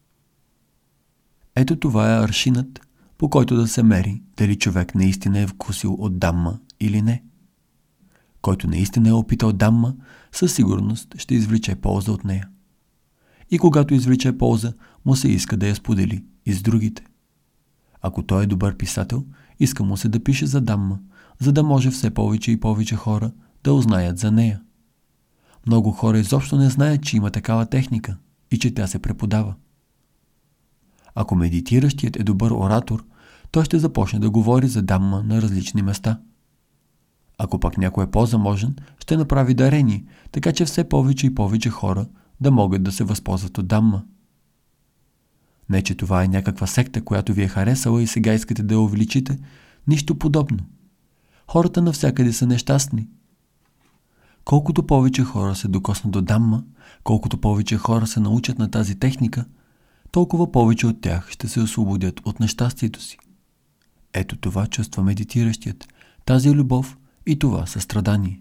Ето това е аршинът, по който да се мери дали човек наистина е вкусил от Дамма или не. Който наистина е опитал Дамма, със сигурност ще извлече полза от нея. И когато извлече полза, му се иска да я сподели и с другите. Ако той е добър писател, иска му се да пише за Дамма, за да може все повече и повече хора да узнаят за нея. Много хора изобщо не знаят, че има такава техника и че тя се преподава. Ако медитиращият е добър оратор, той ще започне да говори за Дамма на различни места. Ако пък някой е по-заможен, ще направи дарение, така че все повече и повече хора да могат да се възползват от Дамма. Не, че това е някаква секта, която ви е харесала и сега искате да я увеличите, нищо подобно. Хората навсякъде са нещастни. Колкото повече хора се докоснат до Дамма, колкото повече хора се научат на тази техника, толкова повече от тях ще се освободят от нещастието си. Ето това чувства медитиращият, тази любов и това състрадание.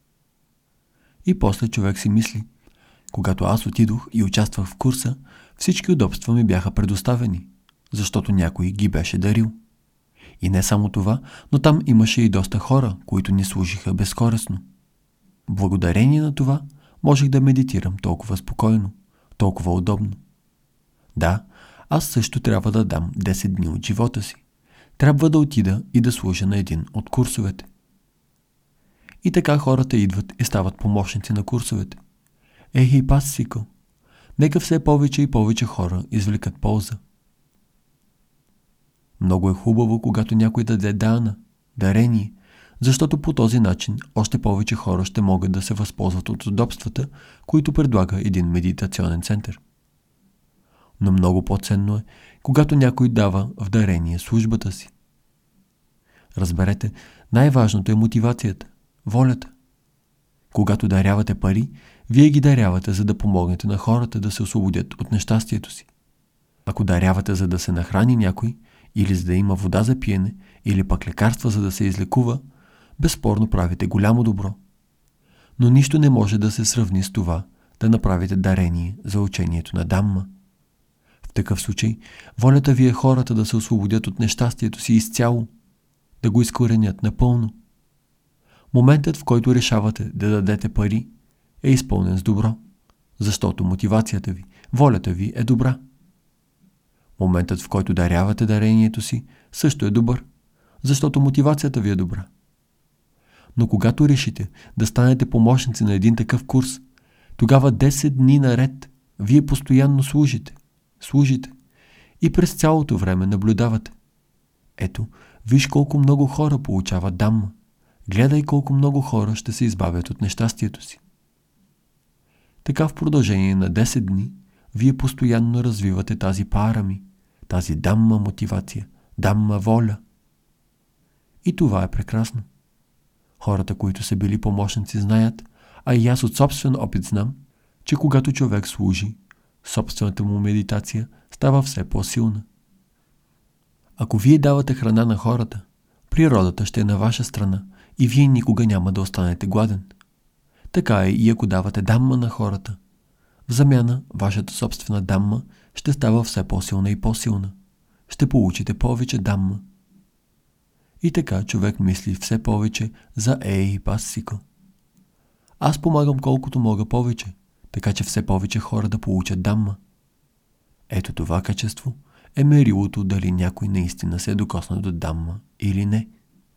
И после човек си мисли, когато аз отидох и участвах в курса, всички удобства ми бяха предоставени, защото някой ги беше дарил. И не само това, но там имаше и доста хора, които ни служиха безкористно. Благодарение на това можех да медитирам толкова спокойно, толкова удобно. Да, аз също трябва да дам десет дни от живота си. Трябва да отида и да служа на един от курсовете. И така хората идват и стават помощници на курсовете. Ехи пассико, нека все повече и повече хора извлекат полза. Много е хубаво, когато някой даде дана, дарение, защото по този начин още повече хора ще могат да се възползват от удобствата, които предлага един медитационен център. Но много по-ценно е, когато някой дава в дарение службата си. Разберете, най-важното е мотивацията, волята. Когато дарявате пари, вие ги дарявате, за да помогнете на хората да се освободят от нещастието си. Ако дарявате, за да се нахрани някой, или за да има вода за пиене, или пък лекарства, за да се излекува, безспорно правите голямо добро. Но нищо не може да се сравни с това да направите дарение за учението на Дамма. В такъв случай, волята ви е хората да се освободят от нещастието си изцяло, да го изкоренят напълно. Моментът, в който решавате да дадете пари, е изпълнен с добро, защото мотивацията ви, волята ви е добра. Моментът, в който дарявате дарението си, също е добър, защото мотивацията ви е добра. Но когато решите да станете помощници на един такъв курс, тогава десет дни наред вие постоянно служите, служите и през цялото време наблюдавате. Ето, виж колко много хора получават Дамма. Гледай колко много хора ще се избавят от нещастието си. Така в продължение на десет дни вие постоянно развивате тази парами, тази Дамма мотивация, Дамма воля. И това е прекрасно. Хората, които са били помощници, знаят, а и аз от собствен опит знам, че когато човек служи, собствената му медитация става все по-силна. Ако вие давате храна на хората, природата ще е на ваша страна и вие никога няма да останете гладен. Така е и ако давате Дамма на хората. В замяна, вашата собствена Дамма ще става все по-силна и по-силна. Ще получите повече Дамма. И така човек мисли все повече за Ей Пасико. Аз помагам колкото мога повече, така че все повече хора да получат Дамма. Ето това качество е мерилото дали някой наистина се е докоснал до Дамма или не.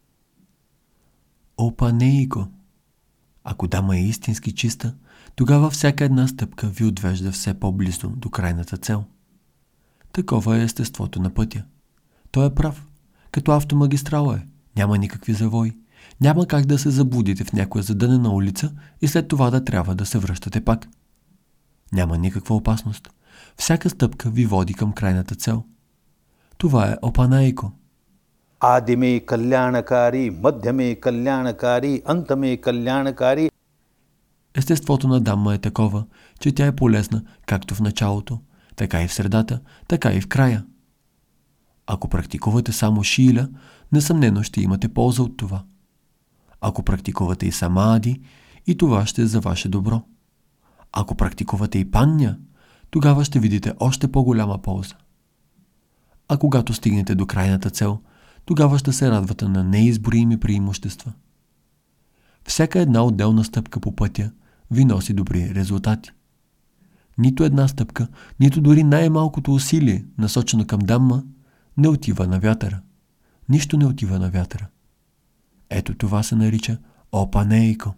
Опанейко. Ако Дамма е истински чиста, тогава всяка една стъпка ви отвежда все по-близо до крайната цел. Такова е естеството на пътя. Той е прав. Като автомагистрала е. Няма никакви завои. Няма как да се заблудите в някоя задънена улица и след това да трябва да се връщате пак. Няма никаква опасност. Всяка стъпка ви води към крайната цел. Това е Опанайко. Адиме калянакари, мадяме калянакари, антаме калянакари. Естеството на Дамма е такова, че тя е полезна както в началото, така и в средата, така и в края. Ако практикувате само Шиля, несъмнено ще имате полза от това. Ако практикувате и самади, и това ще е за ваше добро. Ако практикувате и панья, тогава ще видите още по-голяма полза. А когато стигнете до крайната цел, тогава ще се радвате на неизброими преимущества. Всяка една отделна стъпка по пътя ви носи добри резултати. Нито една стъпка, нито дори най-малкото усилие, насочено към Дамма, не отива на вятъра. Нищо не отива на вятъра. Ето това се нарича опанейко.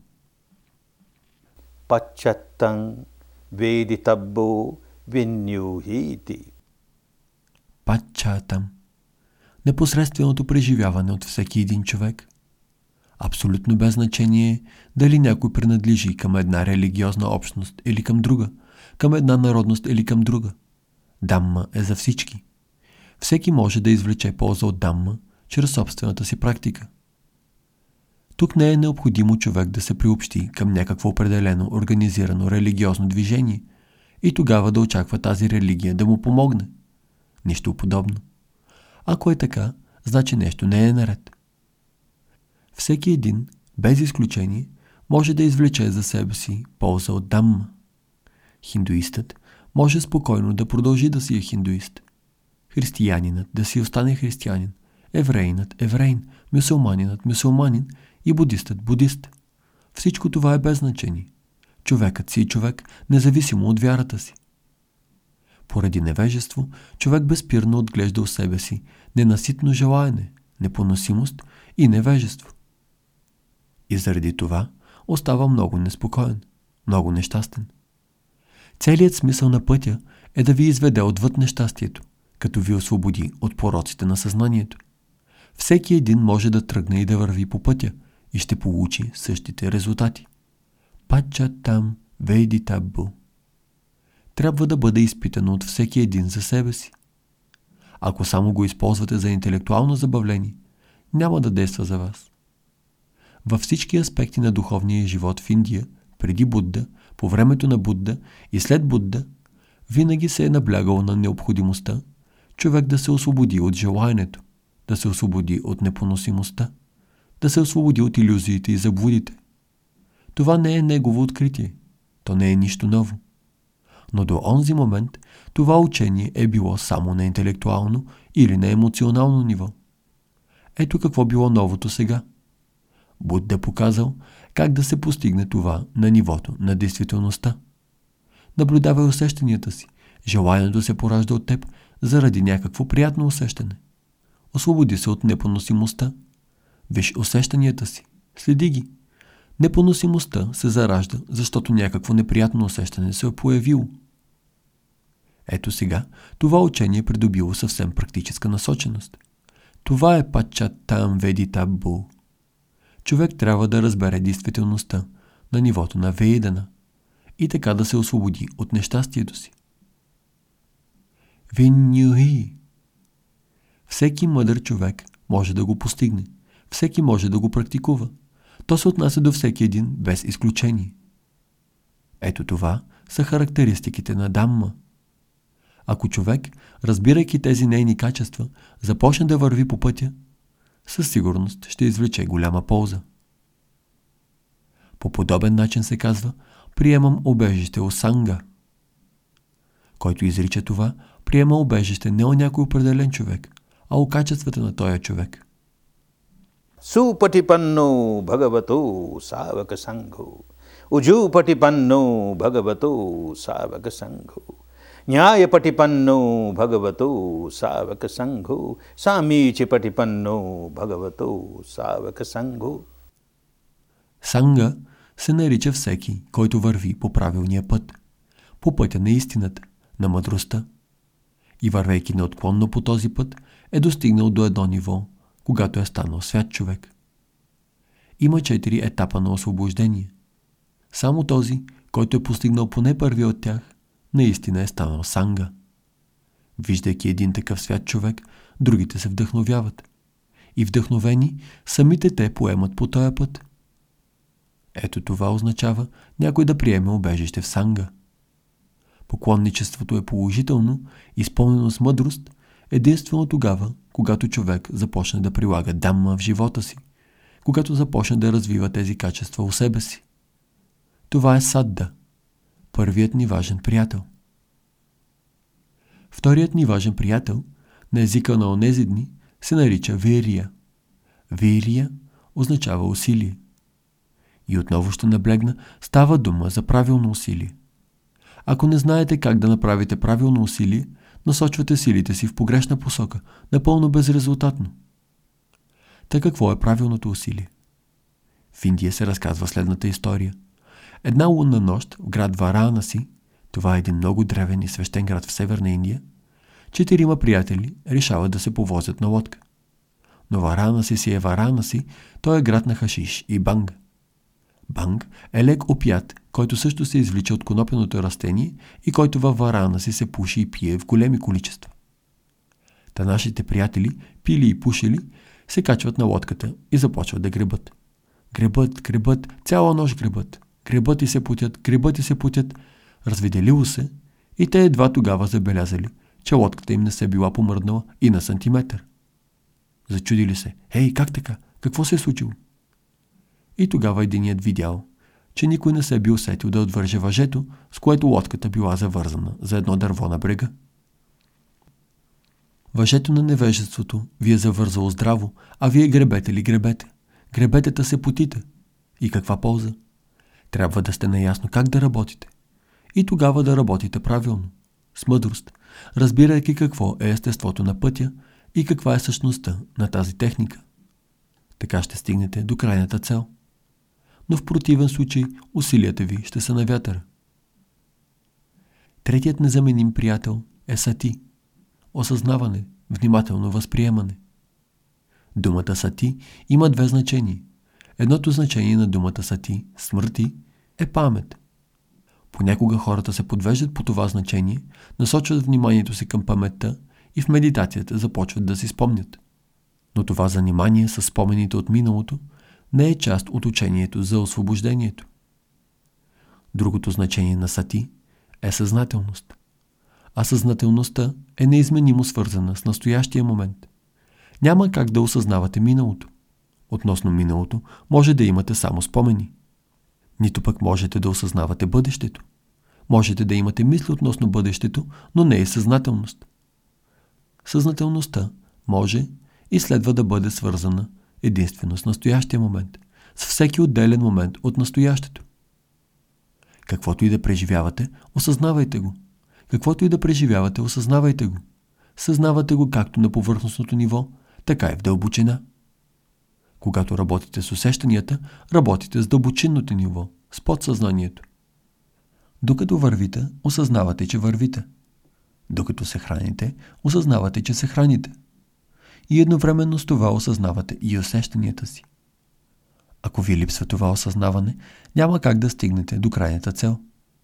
Пачаттан ведитаббо винюхити. Пачатам. Непосредственото преживяване от всеки един човек. Абсолютно без значение дали някой принадлежи към една религиозна общност или към друга, към една народност или към друга. Дамма е за всички. Всеки може да извлече полза от Дамма чрез собствената си практика. Тук не е необходимо човек да се приобщи към някакво определено организирано религиозно движение и тогава да очаква тази религия да му помогне. Нищо подобно. Ако е така, значи нещо не е наред. Всеки един, без изключение, може да извлече за себе си полза от Дамма. Хиндуистът може спокойно да продължи да си е хиндуист. Християнинът да си остане християнин, евреинът евреин, мюсюлманинът мюсюлманин и будистът будист. Всичко това е без значение. Човекът си е човек, независимо от вярата си. Поради невежество, човек безспирно отглежда у себе си ненаситно желаене, непоносимост и невежество. И заради това остава много неспокоен, много нещастен. Целият смисъл на пътя е да ви изведе отвъд нещастието, като ви освободи от пороците на съзнанието. Всеки един може да тръгне и да върви по пътя и ще получи същите резултати. Пачатам ведитаббо. Трябва да бъде изпитано от всеки един за себе си. Ако само го използвате за интелектуално забавление, няма да действа за вас. Във всички аспекти на духовния живот в Индия, преди Будда, по времето на Будда и след Будда, винаги се е наблягало на необходимостта човек да се освободи от желаенето, да се освободи от непоносимостта, да се освободи от илюзиите и заблудите. Това не е негово откритие, то не е нищо ново. Но до онзи момент това учение е било само на интелектуално или на емоционално ниво. Ето какво било новото сега. Будда показал как да се постигне това на нивото на действителността. Наблюдавай усещанията си. Желанието се поражда от теб заради някакво приятно усещане. Освободи се от непоносимостта. Виж усещанията си. Следи ги. Непоносимостта се заражда, защото някакво неприятно усещане се е появило. Ето сега, това учение е придобило съвсем практическа насоченост. Това е пачатам ведитаббо. Човек трябва да разбере действителността на нивото на Вейдана и така да се освободи от нещастието си. Винюхи. Всеки мъдър човек може да го постигне. Всеки може да го практикува. То се отнася до всеки един без изключение. Ето това са характеристиките на Дамма. Ако човек, разбирайки тези нейни качества, започне да върви по пътя, със сигурност ще извлече голяма полза. По подобен начин се казва: приемам убежище у санга. Който изрича това, приема убежище не у някой определен човек, а у качествата на този човек. Супатипанно бхагавато савака сангхо. Уджупатипанно бхагавато савака сангхо. Nyāyapatipanno bhagavato sāvaka sangho samīchipatipanno bhagavato sāvaka sangho. Санга се нарича всеки, който върви по правилния път, по пътя на истината, на мъдростта. И вървейки неотклонно по този път, е достигнал до едно ниво, когато е станал свят човек. Има четири етапа на освобождение. Само този, който е постигнал поне първи от тях, наистина е станал санга. Виждайки един такъв свят човек, другите се вдъхновяват. И вдъхновени, самите те поемат по този път. Ето това означава някой да приеме убежище в санга. Поклонничеството е положително, изпълнено с мъдрост, единствено тогава, когато човек започне да прилага Дамма в живота си, когато започне да развива тези качества у себе си. Това е садда, първият ни важен приятел. Вторият ни важен приятел на езика на онези дни се нарича вирия. Вирия означава усилие. И отново ще наблегна, става дума за правилно усилие. Ако не знаете как да направите правилно усилие, насочвате силите си в погрешна посока, напълно безрезултатно. Та какво е правилното усилие? В Индия се разказва следната история. Една лунна нощ в град Варанаси, това е един много древен и свещен град в Северна Индия, четирима приятели решават да се повозят на лодка. Но Варанаси си е Варанаси, той е град на хашиш и банг. Банг е лек опият, който също се извлича от конопеното растение и който във Варанаси се пуши и пие в големи количества. Та нашите приятели, пили и пушили, се качват на лодката и започват да гребат. Гребат, гребат, цяла нощ гребат. Гребат и се путят, гребат и се путят. Разведелило се и те едва тогава забелязали, че лодката им не се била помръднала и на сантиметър. Зачудили се. Ей, как така? Какво се е случило? И тогава единият видял, че никой не се бил сетил да отвърже въжето, с което лодката била завързана за едно дърво на брега. Въжето на невежеството ви е завързало здраво, а вие гребете ли гребете? Гребете се потите. И каква полза? Трябва да сте наясно как да работите. И тогава да работите правилно, с мъдрост, разбирайки какво е естеството на пътя и каква е същността на тази техника. Така ще стигнете до крайната цел. Но в противен случай усилията ви ще са на вятъра. Третият незаменим приятел е сати. Осъзнаване, внимателно възприемане. Думата сати има две значения. Едното значение на думата сати, смърти, е памет. Понякога хората се подвеждат по това значение, насочват вниманието си към паметта и в медитацията започват да си спомнят. Но това занимание с спомените от миналото не е част от учението за освобождението. Другото значение на сати е съзнателност. А съзнателността е неизменимо свързана с настоящия момент. Няма как да осъзнавате миналото. Относно миналото може да имате само спомени. Нито пък можете да осъзнавате бъдещето. Можете да имате мисли относно бъдещето, но не и съзнателност. Съзнателността може и следва да бъде свързана единствено с настоящия момент, с всеки отделен момент от настоящето. Каквото и да преживявате, осъзнавайте го. Каквото и да преживявате, осъзнавайте го. Съзнавате го както на повърхностното ниво, така и в дълбочина. Когато работите с усещанията, работите с дълбочинното ниво, с подсъзнанието. Докато вървите, осъзнавате, че вървите. Докато се храните, осъзнавате, че се храните. И едновременно с това осъзнавате и усещанията си. Ако ви липсва това осъзнаване, няма как да стигнете до крайната цел.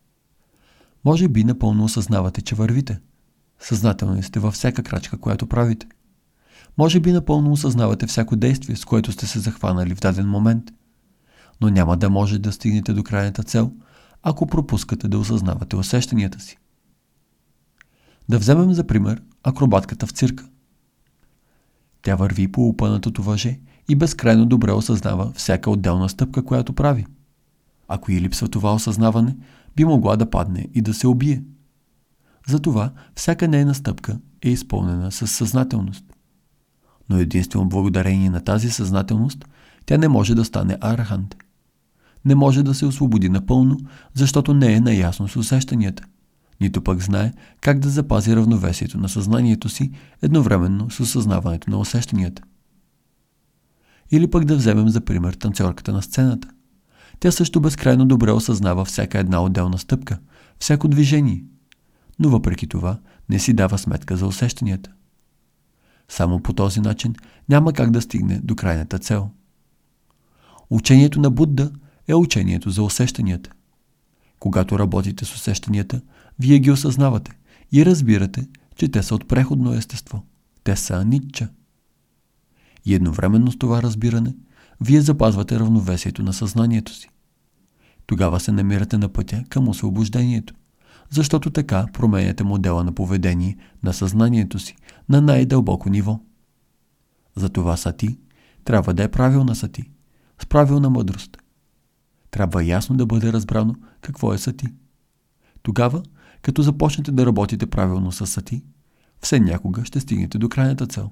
Може би напълно осъзнавате, че вървите. Съзнателни сте във всяка крачка, която правите. Може би напълно осъзнавате всяко действие, с което сте се захванали в даден момент. Но няма да може да стигнете до крайната цел, ако пропускате да осъзнавате усещанията си. Да вземем за пример акробатката в цирка. Тя върви по опънатото въже и безкрайно добре осъзнава всяка отделна стъпка, която прави. Ако й липсва това осъзнаване, би могла да падне и да се убие. Затова всяка нейна стъпка е изпълнена със съзнателност. Но единствено благодарение на тази съзнателност тя не може да стане архант. Не може да се освободи напълно, защото не е наясно с усещанията. Нито пък знае как да запази равновесието на съзнанието си едновременно с осъзнаването на усещанията. Или пък да вземем за пример танцорката на сцената. Тя също безкрайно добре осъзнава всяка една отделна стъпка, всяко движение, но въпреки това не си дава сметка за усещанията. Само по този начин няма как да стигне до крайната цел. Учението на Будда е учението за усещанията. Когато работите с усещанията, вие ги осъзнавате и разбирате, че те са от преходно естество. Те са аничча. И едновременно с това разбиране, вие запазвате равновесието на съзнанието си. Тогава се намирате на пътя към освобождението, защото така променяте модела на поведение на съзнанието си на най-дълбоко ниво. Затова сати трябва да е правилна сати, с правилна мъдрост. Трябва ясно да бъде разбрано какво е сати. Тогава, като започнете да работите правилно с сати, все някога ще стигнете до крайната цел.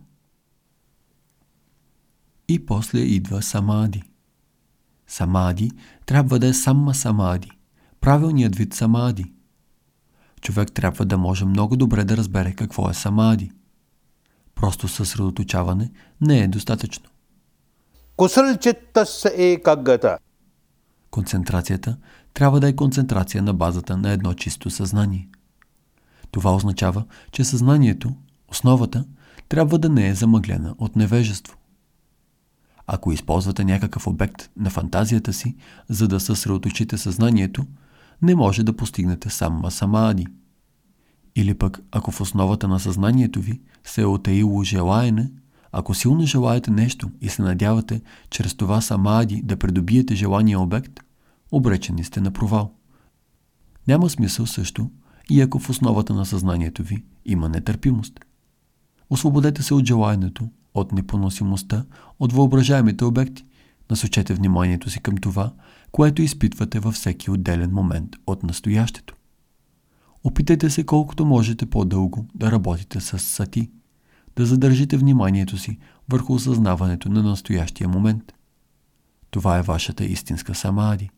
И после идва самади. Самади трябва да е самма самади, правилният вид самади. Човек трябва да може много добре да разбере какво е самади. Просто съсредоточаване не е достатъчно. Кусалчиттасya екаггата. Концентрацията трябва да е концентрация на базата на едно чисто съзнание. Това означава, че съзнанието, основата, трябва да не е замъглена от невежество. Ако използвате някакъв обект на фантазията си, за да съсредоточите съзнанието, не може да постигнете самма самади. Или пък, ако в основата на съзнанието ви се е отаило желаене, ако силно желаете нещо и се надявате чрез това самади да придобиете желания обект, обречени сте на провал. Няма смисъл също и ако в основата на съзнанието ви има нетърпимост. Освободете се от желаенето, от непоносимостта, от въображаемите обекти. Насочете вниманието си към това, което изпитвате във всеки отделен момент от настоящето. Опитайте се колкото можете по-дълго да работите с сати, да задържите вниманието си върху осъзнаването на настоящия момент. Това е вашата истинска самади.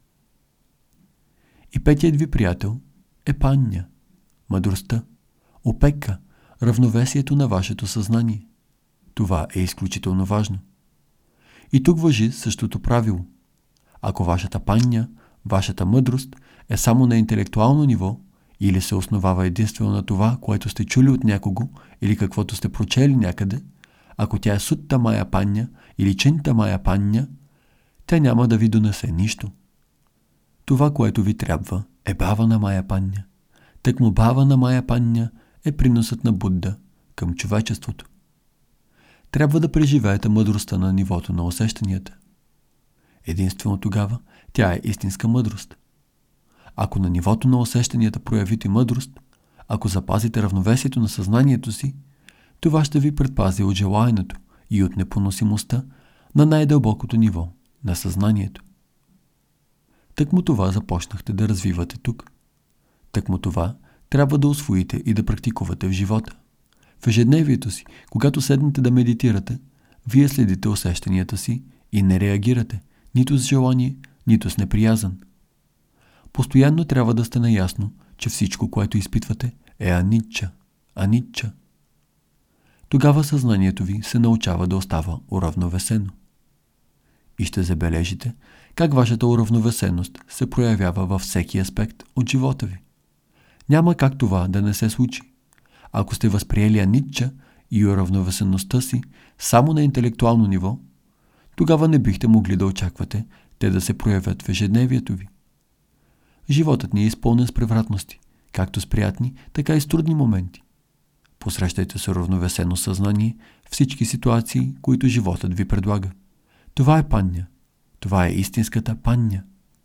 И петият ви приятел е панья, мъдростта, опека, равновесието на вашето съзнание. Това е изключително важно. И тук важи същото правило. Ако вашата панья, вашата мъдрост е само на интелектуално ниво или се основава единствено на това, което сте чули от някого или каквото сте прочели някъде, ако тя е сутта мая панья или чинта мая панья, тя няма да ви донесе нищо. Това, което ви трябва, е бавана мая панья. Тъкмо бавана мая панья е приносът на Будда към човечеството. Трябва да преживеете мъдростта на нивото на усещанията. Единствено тогава тя е истинска мъдрост. Ако на нивото на усещанията проявите мъдрост, ако запазите равновесието на съзнанието си, това ще ви предпази от желаенето и от непоносимостта на най-дълбокото ниво на съзнанието. Тъкмо това започнахте да развивате тук. Тъкмо това трябва да усвоите и да практикувате в живота. В ежедневието си, когато седнете да медитирате, вие следите усещанията си и не реагирате нито с желание, нито с неприязън. Постоянно трябва да сте наясно, че всичко, което изпитвате, е аничча, аничча. Тогава съзнанието ви се научава да остава уравновесено. И ще забележите как вашата уравновесеност се проявява във всеки аспект от живота ви. Няма как това да не се случи. Ако сте възприели аничча и уравновесеността си само на интелектуално ниво, тогава не бихте могли да очаквате те да се проявят в ежедневието ви. Животът ни е изпълнен с превратности, както с приятни, така и с трудни моменти. Посрещайте с уравновесено съзнание всички ситуации, които животът ви предлага. Това е панья. Това е истинската панья.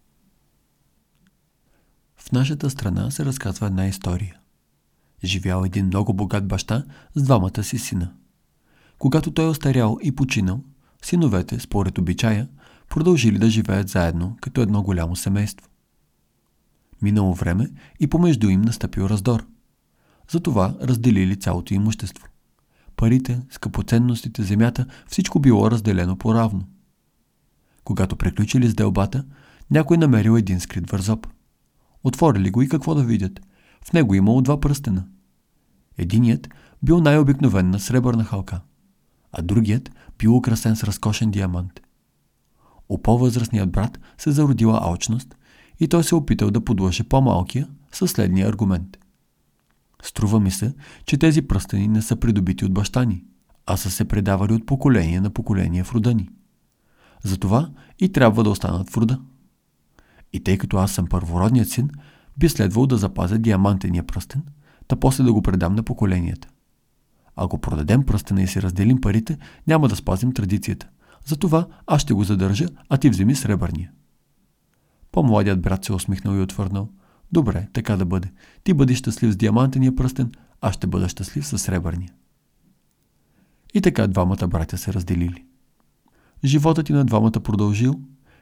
В нашата страна се разказва една история. Живял един много богат баща с двамата си сина. Когато той остарял и починал, синовете, според обичая, продължили да живеят заедно като едно голямо семейство. Минало време и помежду им настъпил раздор. Затова разделили цялото имущество. Парите, скъпоценностите, земята, всичко било разделено поравно. Когато приключили с делбата, някой намерил един скрит вързоп. Отворили го и какво да видят? В него имало два пръстена. Единият бил най-обикновена сребърна халка, а другият бил украсен с разкошен диамант. У по-възрастният брат се зародила алчност и той се опитал да подлъже по-малкия със следния аргумент. Струва ми се, че тези пръстени не са придобити от баща ни, а са се предавали от поколение на поколение в рода ни. Затова и трябва да останат в рода. И тъй като аз съм първородният син, би следвало да запазя диамантения пръстен, та после да го предам на поколенията. Ако продадем пръстена и си разделим парите, няма да спазим традицията. Затова аз ще го задържа, а ти вземи сребърния. По-младият брат се усмихнал и отвърнал. Добре, така да бъде. Ти бъди щастлив с диамантения пръстен, аз ще бъда щастлив с сребърния. И така двамата братя се разделили. Животът и на двамата продължил,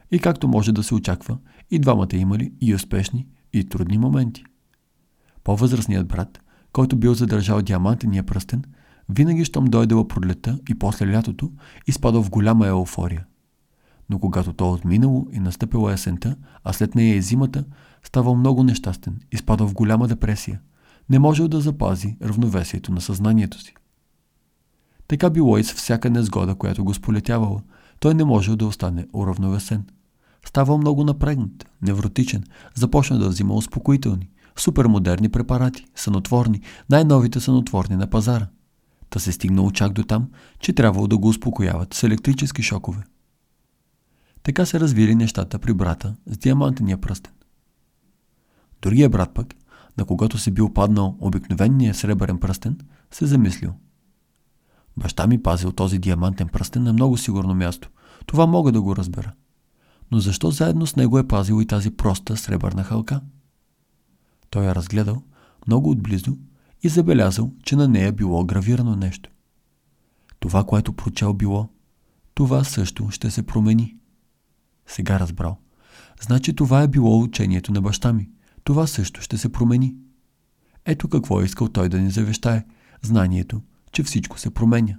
И както може да се очаква, и двамата имали и успешни, и трудни моменти. По-възрастният брат, който бил задържал диамантения пръстен, винаги, щом дойдела пролетта и после лятото, изпадал в голяма еуфория. Но когато то отминало и настъпила есента, а след нея и зимата, ставал много нещастен, изпадал в голяма депресия. Не можел да запази равновесието на съзнанието си. Така било и с всяка незгода, която го сполетявала. Той не можел да остане уравновесен. Ставал много напрегнат, невротичен, започна да взима успокоителни, супермодерни препарати, сънотворни, най-новите сънотворни на пазара. Та се стигнало чак до там, че трябвало да го успокояват с електрически шокове. Така се развили нещата при брата с диамантения пръстен. Другия брат пък, на когото се бил паднал обикновения сребърен пръстен, се замислил. Баща ми пазил този диамантен пръстен на много сигурно място. Това мога да го разбера. Но защо заедно с него е пазил и тази проста сребърна халка? Той я разгледал много отблизо и забелязал, че на нея било гравирано нещо. Това, което прочел, било: това също ще се промени. Сега разбрал. Значи това е било учението на баща ми. Това също ще се промени. Ето какво е искал той да ни завещае. Знанието, че всичко се променя.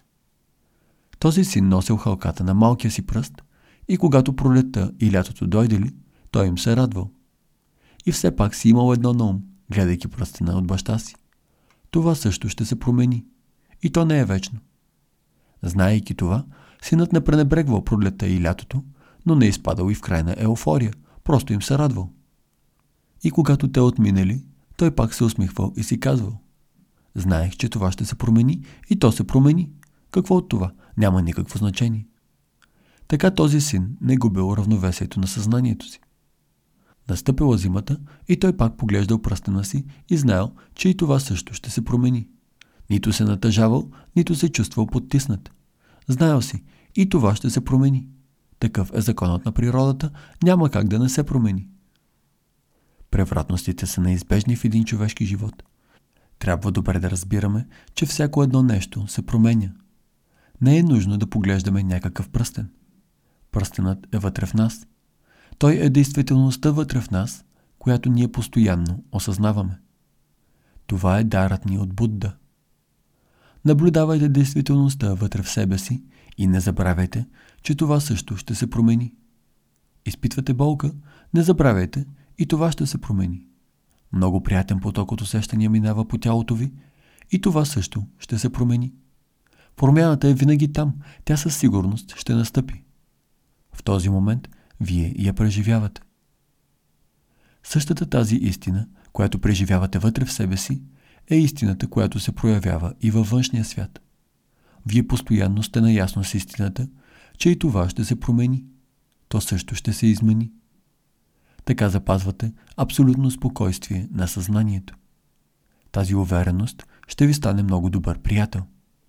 Този син носил халката на малкия си пръст и когато пролетта и лятото дойдели, той им се радвал. И все пак си имал едно на ум, гледайки пръстена от баща си. Това също ще се промени. И то не е вечно. Знаейки това, синът не пренебрегвал пролетта и лятото, но не изпадал и в крайна еуфория, просто им се радвал. И когато те отминали, той пак се усмихвал и си казвал: знаех, че това ще се промени и то се промени. Какво от това? Няма никакво значение. Така този син не губил равновесието на съзнанието си. Настъпила зимата и той пак поглеждал пръстена си и знаел, че и това също ще се промени. Нито се натъжавал, нито се чувствал подтиснат. Знаел си, и това ще се промени. Такъв е законът на природата, няма как да не се промени. Превратностите са неизбежни в един човешки живот. Трябва добре да разбираме, че всяко едно нещо се променя. Не е нужно да поглеждаме някакъв пръстен. Пръстенът е вътре в нас. Той е действителността вътре в нас, която ние постоянно осъзнаваме. Това е дарът ни от Будда. Наблюдавайте действителността вътре в себе си и не забравяйте, че това също ще се промени. Изпитвате болка, не забравяйте, и това ще се промени. Много приятен поток от усещания минава по тялото ви и това също ще се промени. Промяната е винаги там, тя със сигурност ще настъпи. В този момент вие я преживявате. Същата тази истина, която преживявате вътре в себе си, е истината, която се проявява и във външния свят. Вие постоянно сте наясно с истината, че и това ще се промени. То също ще се измени. Така запазвате абсолютно спокойствие на съзнанието. Тази увереност ще ви стане много добър приятел.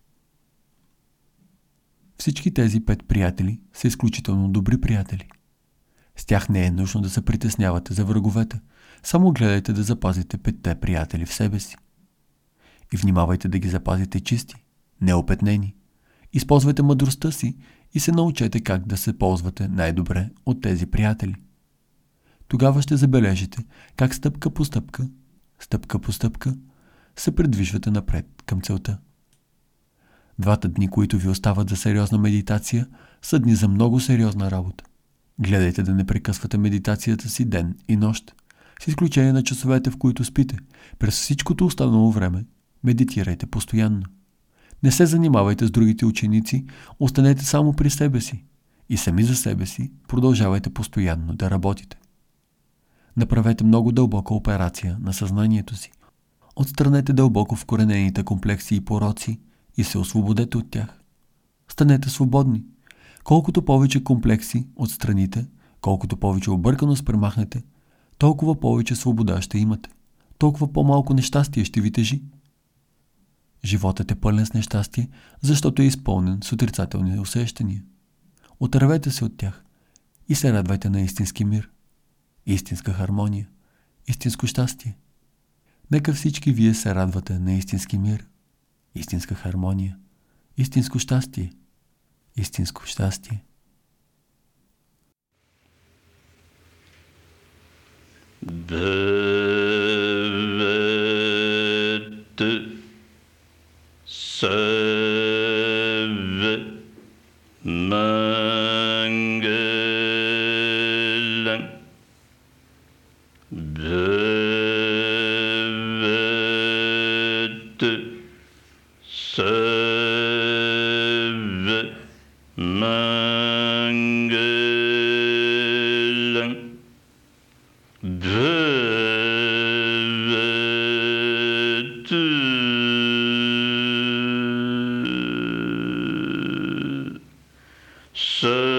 Всички тези пет приятели са изключително добри приятели. С тях не е нужно да се притеснявате за враговете, само гледайте да запазите петте приятели в себе си. И внимавайте да ги запазите чисти, неопетнени. Използвайте мъдростта си и се научете как да се ползвате най-добре от тези приятели. Тогава ще забележите как стъпка по стъпка, стъпка по стъпка, се придвижвате напред към целта. Двата дни, които ви остават за сериозна медитация, са дни за много сериозна работа. Гледайте да не прекъсвате медитацията си ден и нощ, с изключение на часовете, в които спите. През всичкото останало време медитирайте постоянно. Не се занимавайте с другите ученици, останете само при себе си и сами за себе си продължавайте постоянно да работите. Направете много дълбока операция на съзнанието си. Отстранете дълбоко вкоренените комплекси и пороци и се освободете от тях. Станете свободни. Колкото повече комплекси отстраните, колкото повече обърканост премахнете, толкова повече свобода ще имате. Толкова по-малко нещастие ще ви тежи. Животът е пълен с нещастие, защото е изпълнен с отрицателни усещания. Отървете се от тях и се радвайте на истински мир, истинска хармония, истинско щастие. Нека всички вие се радвате на истински мир, истинска хармония, истинско щастие, истинско щастие. Bhavatu Sarva Mangalam Bhavatu Sarva Mangalam Bhavatu Sarva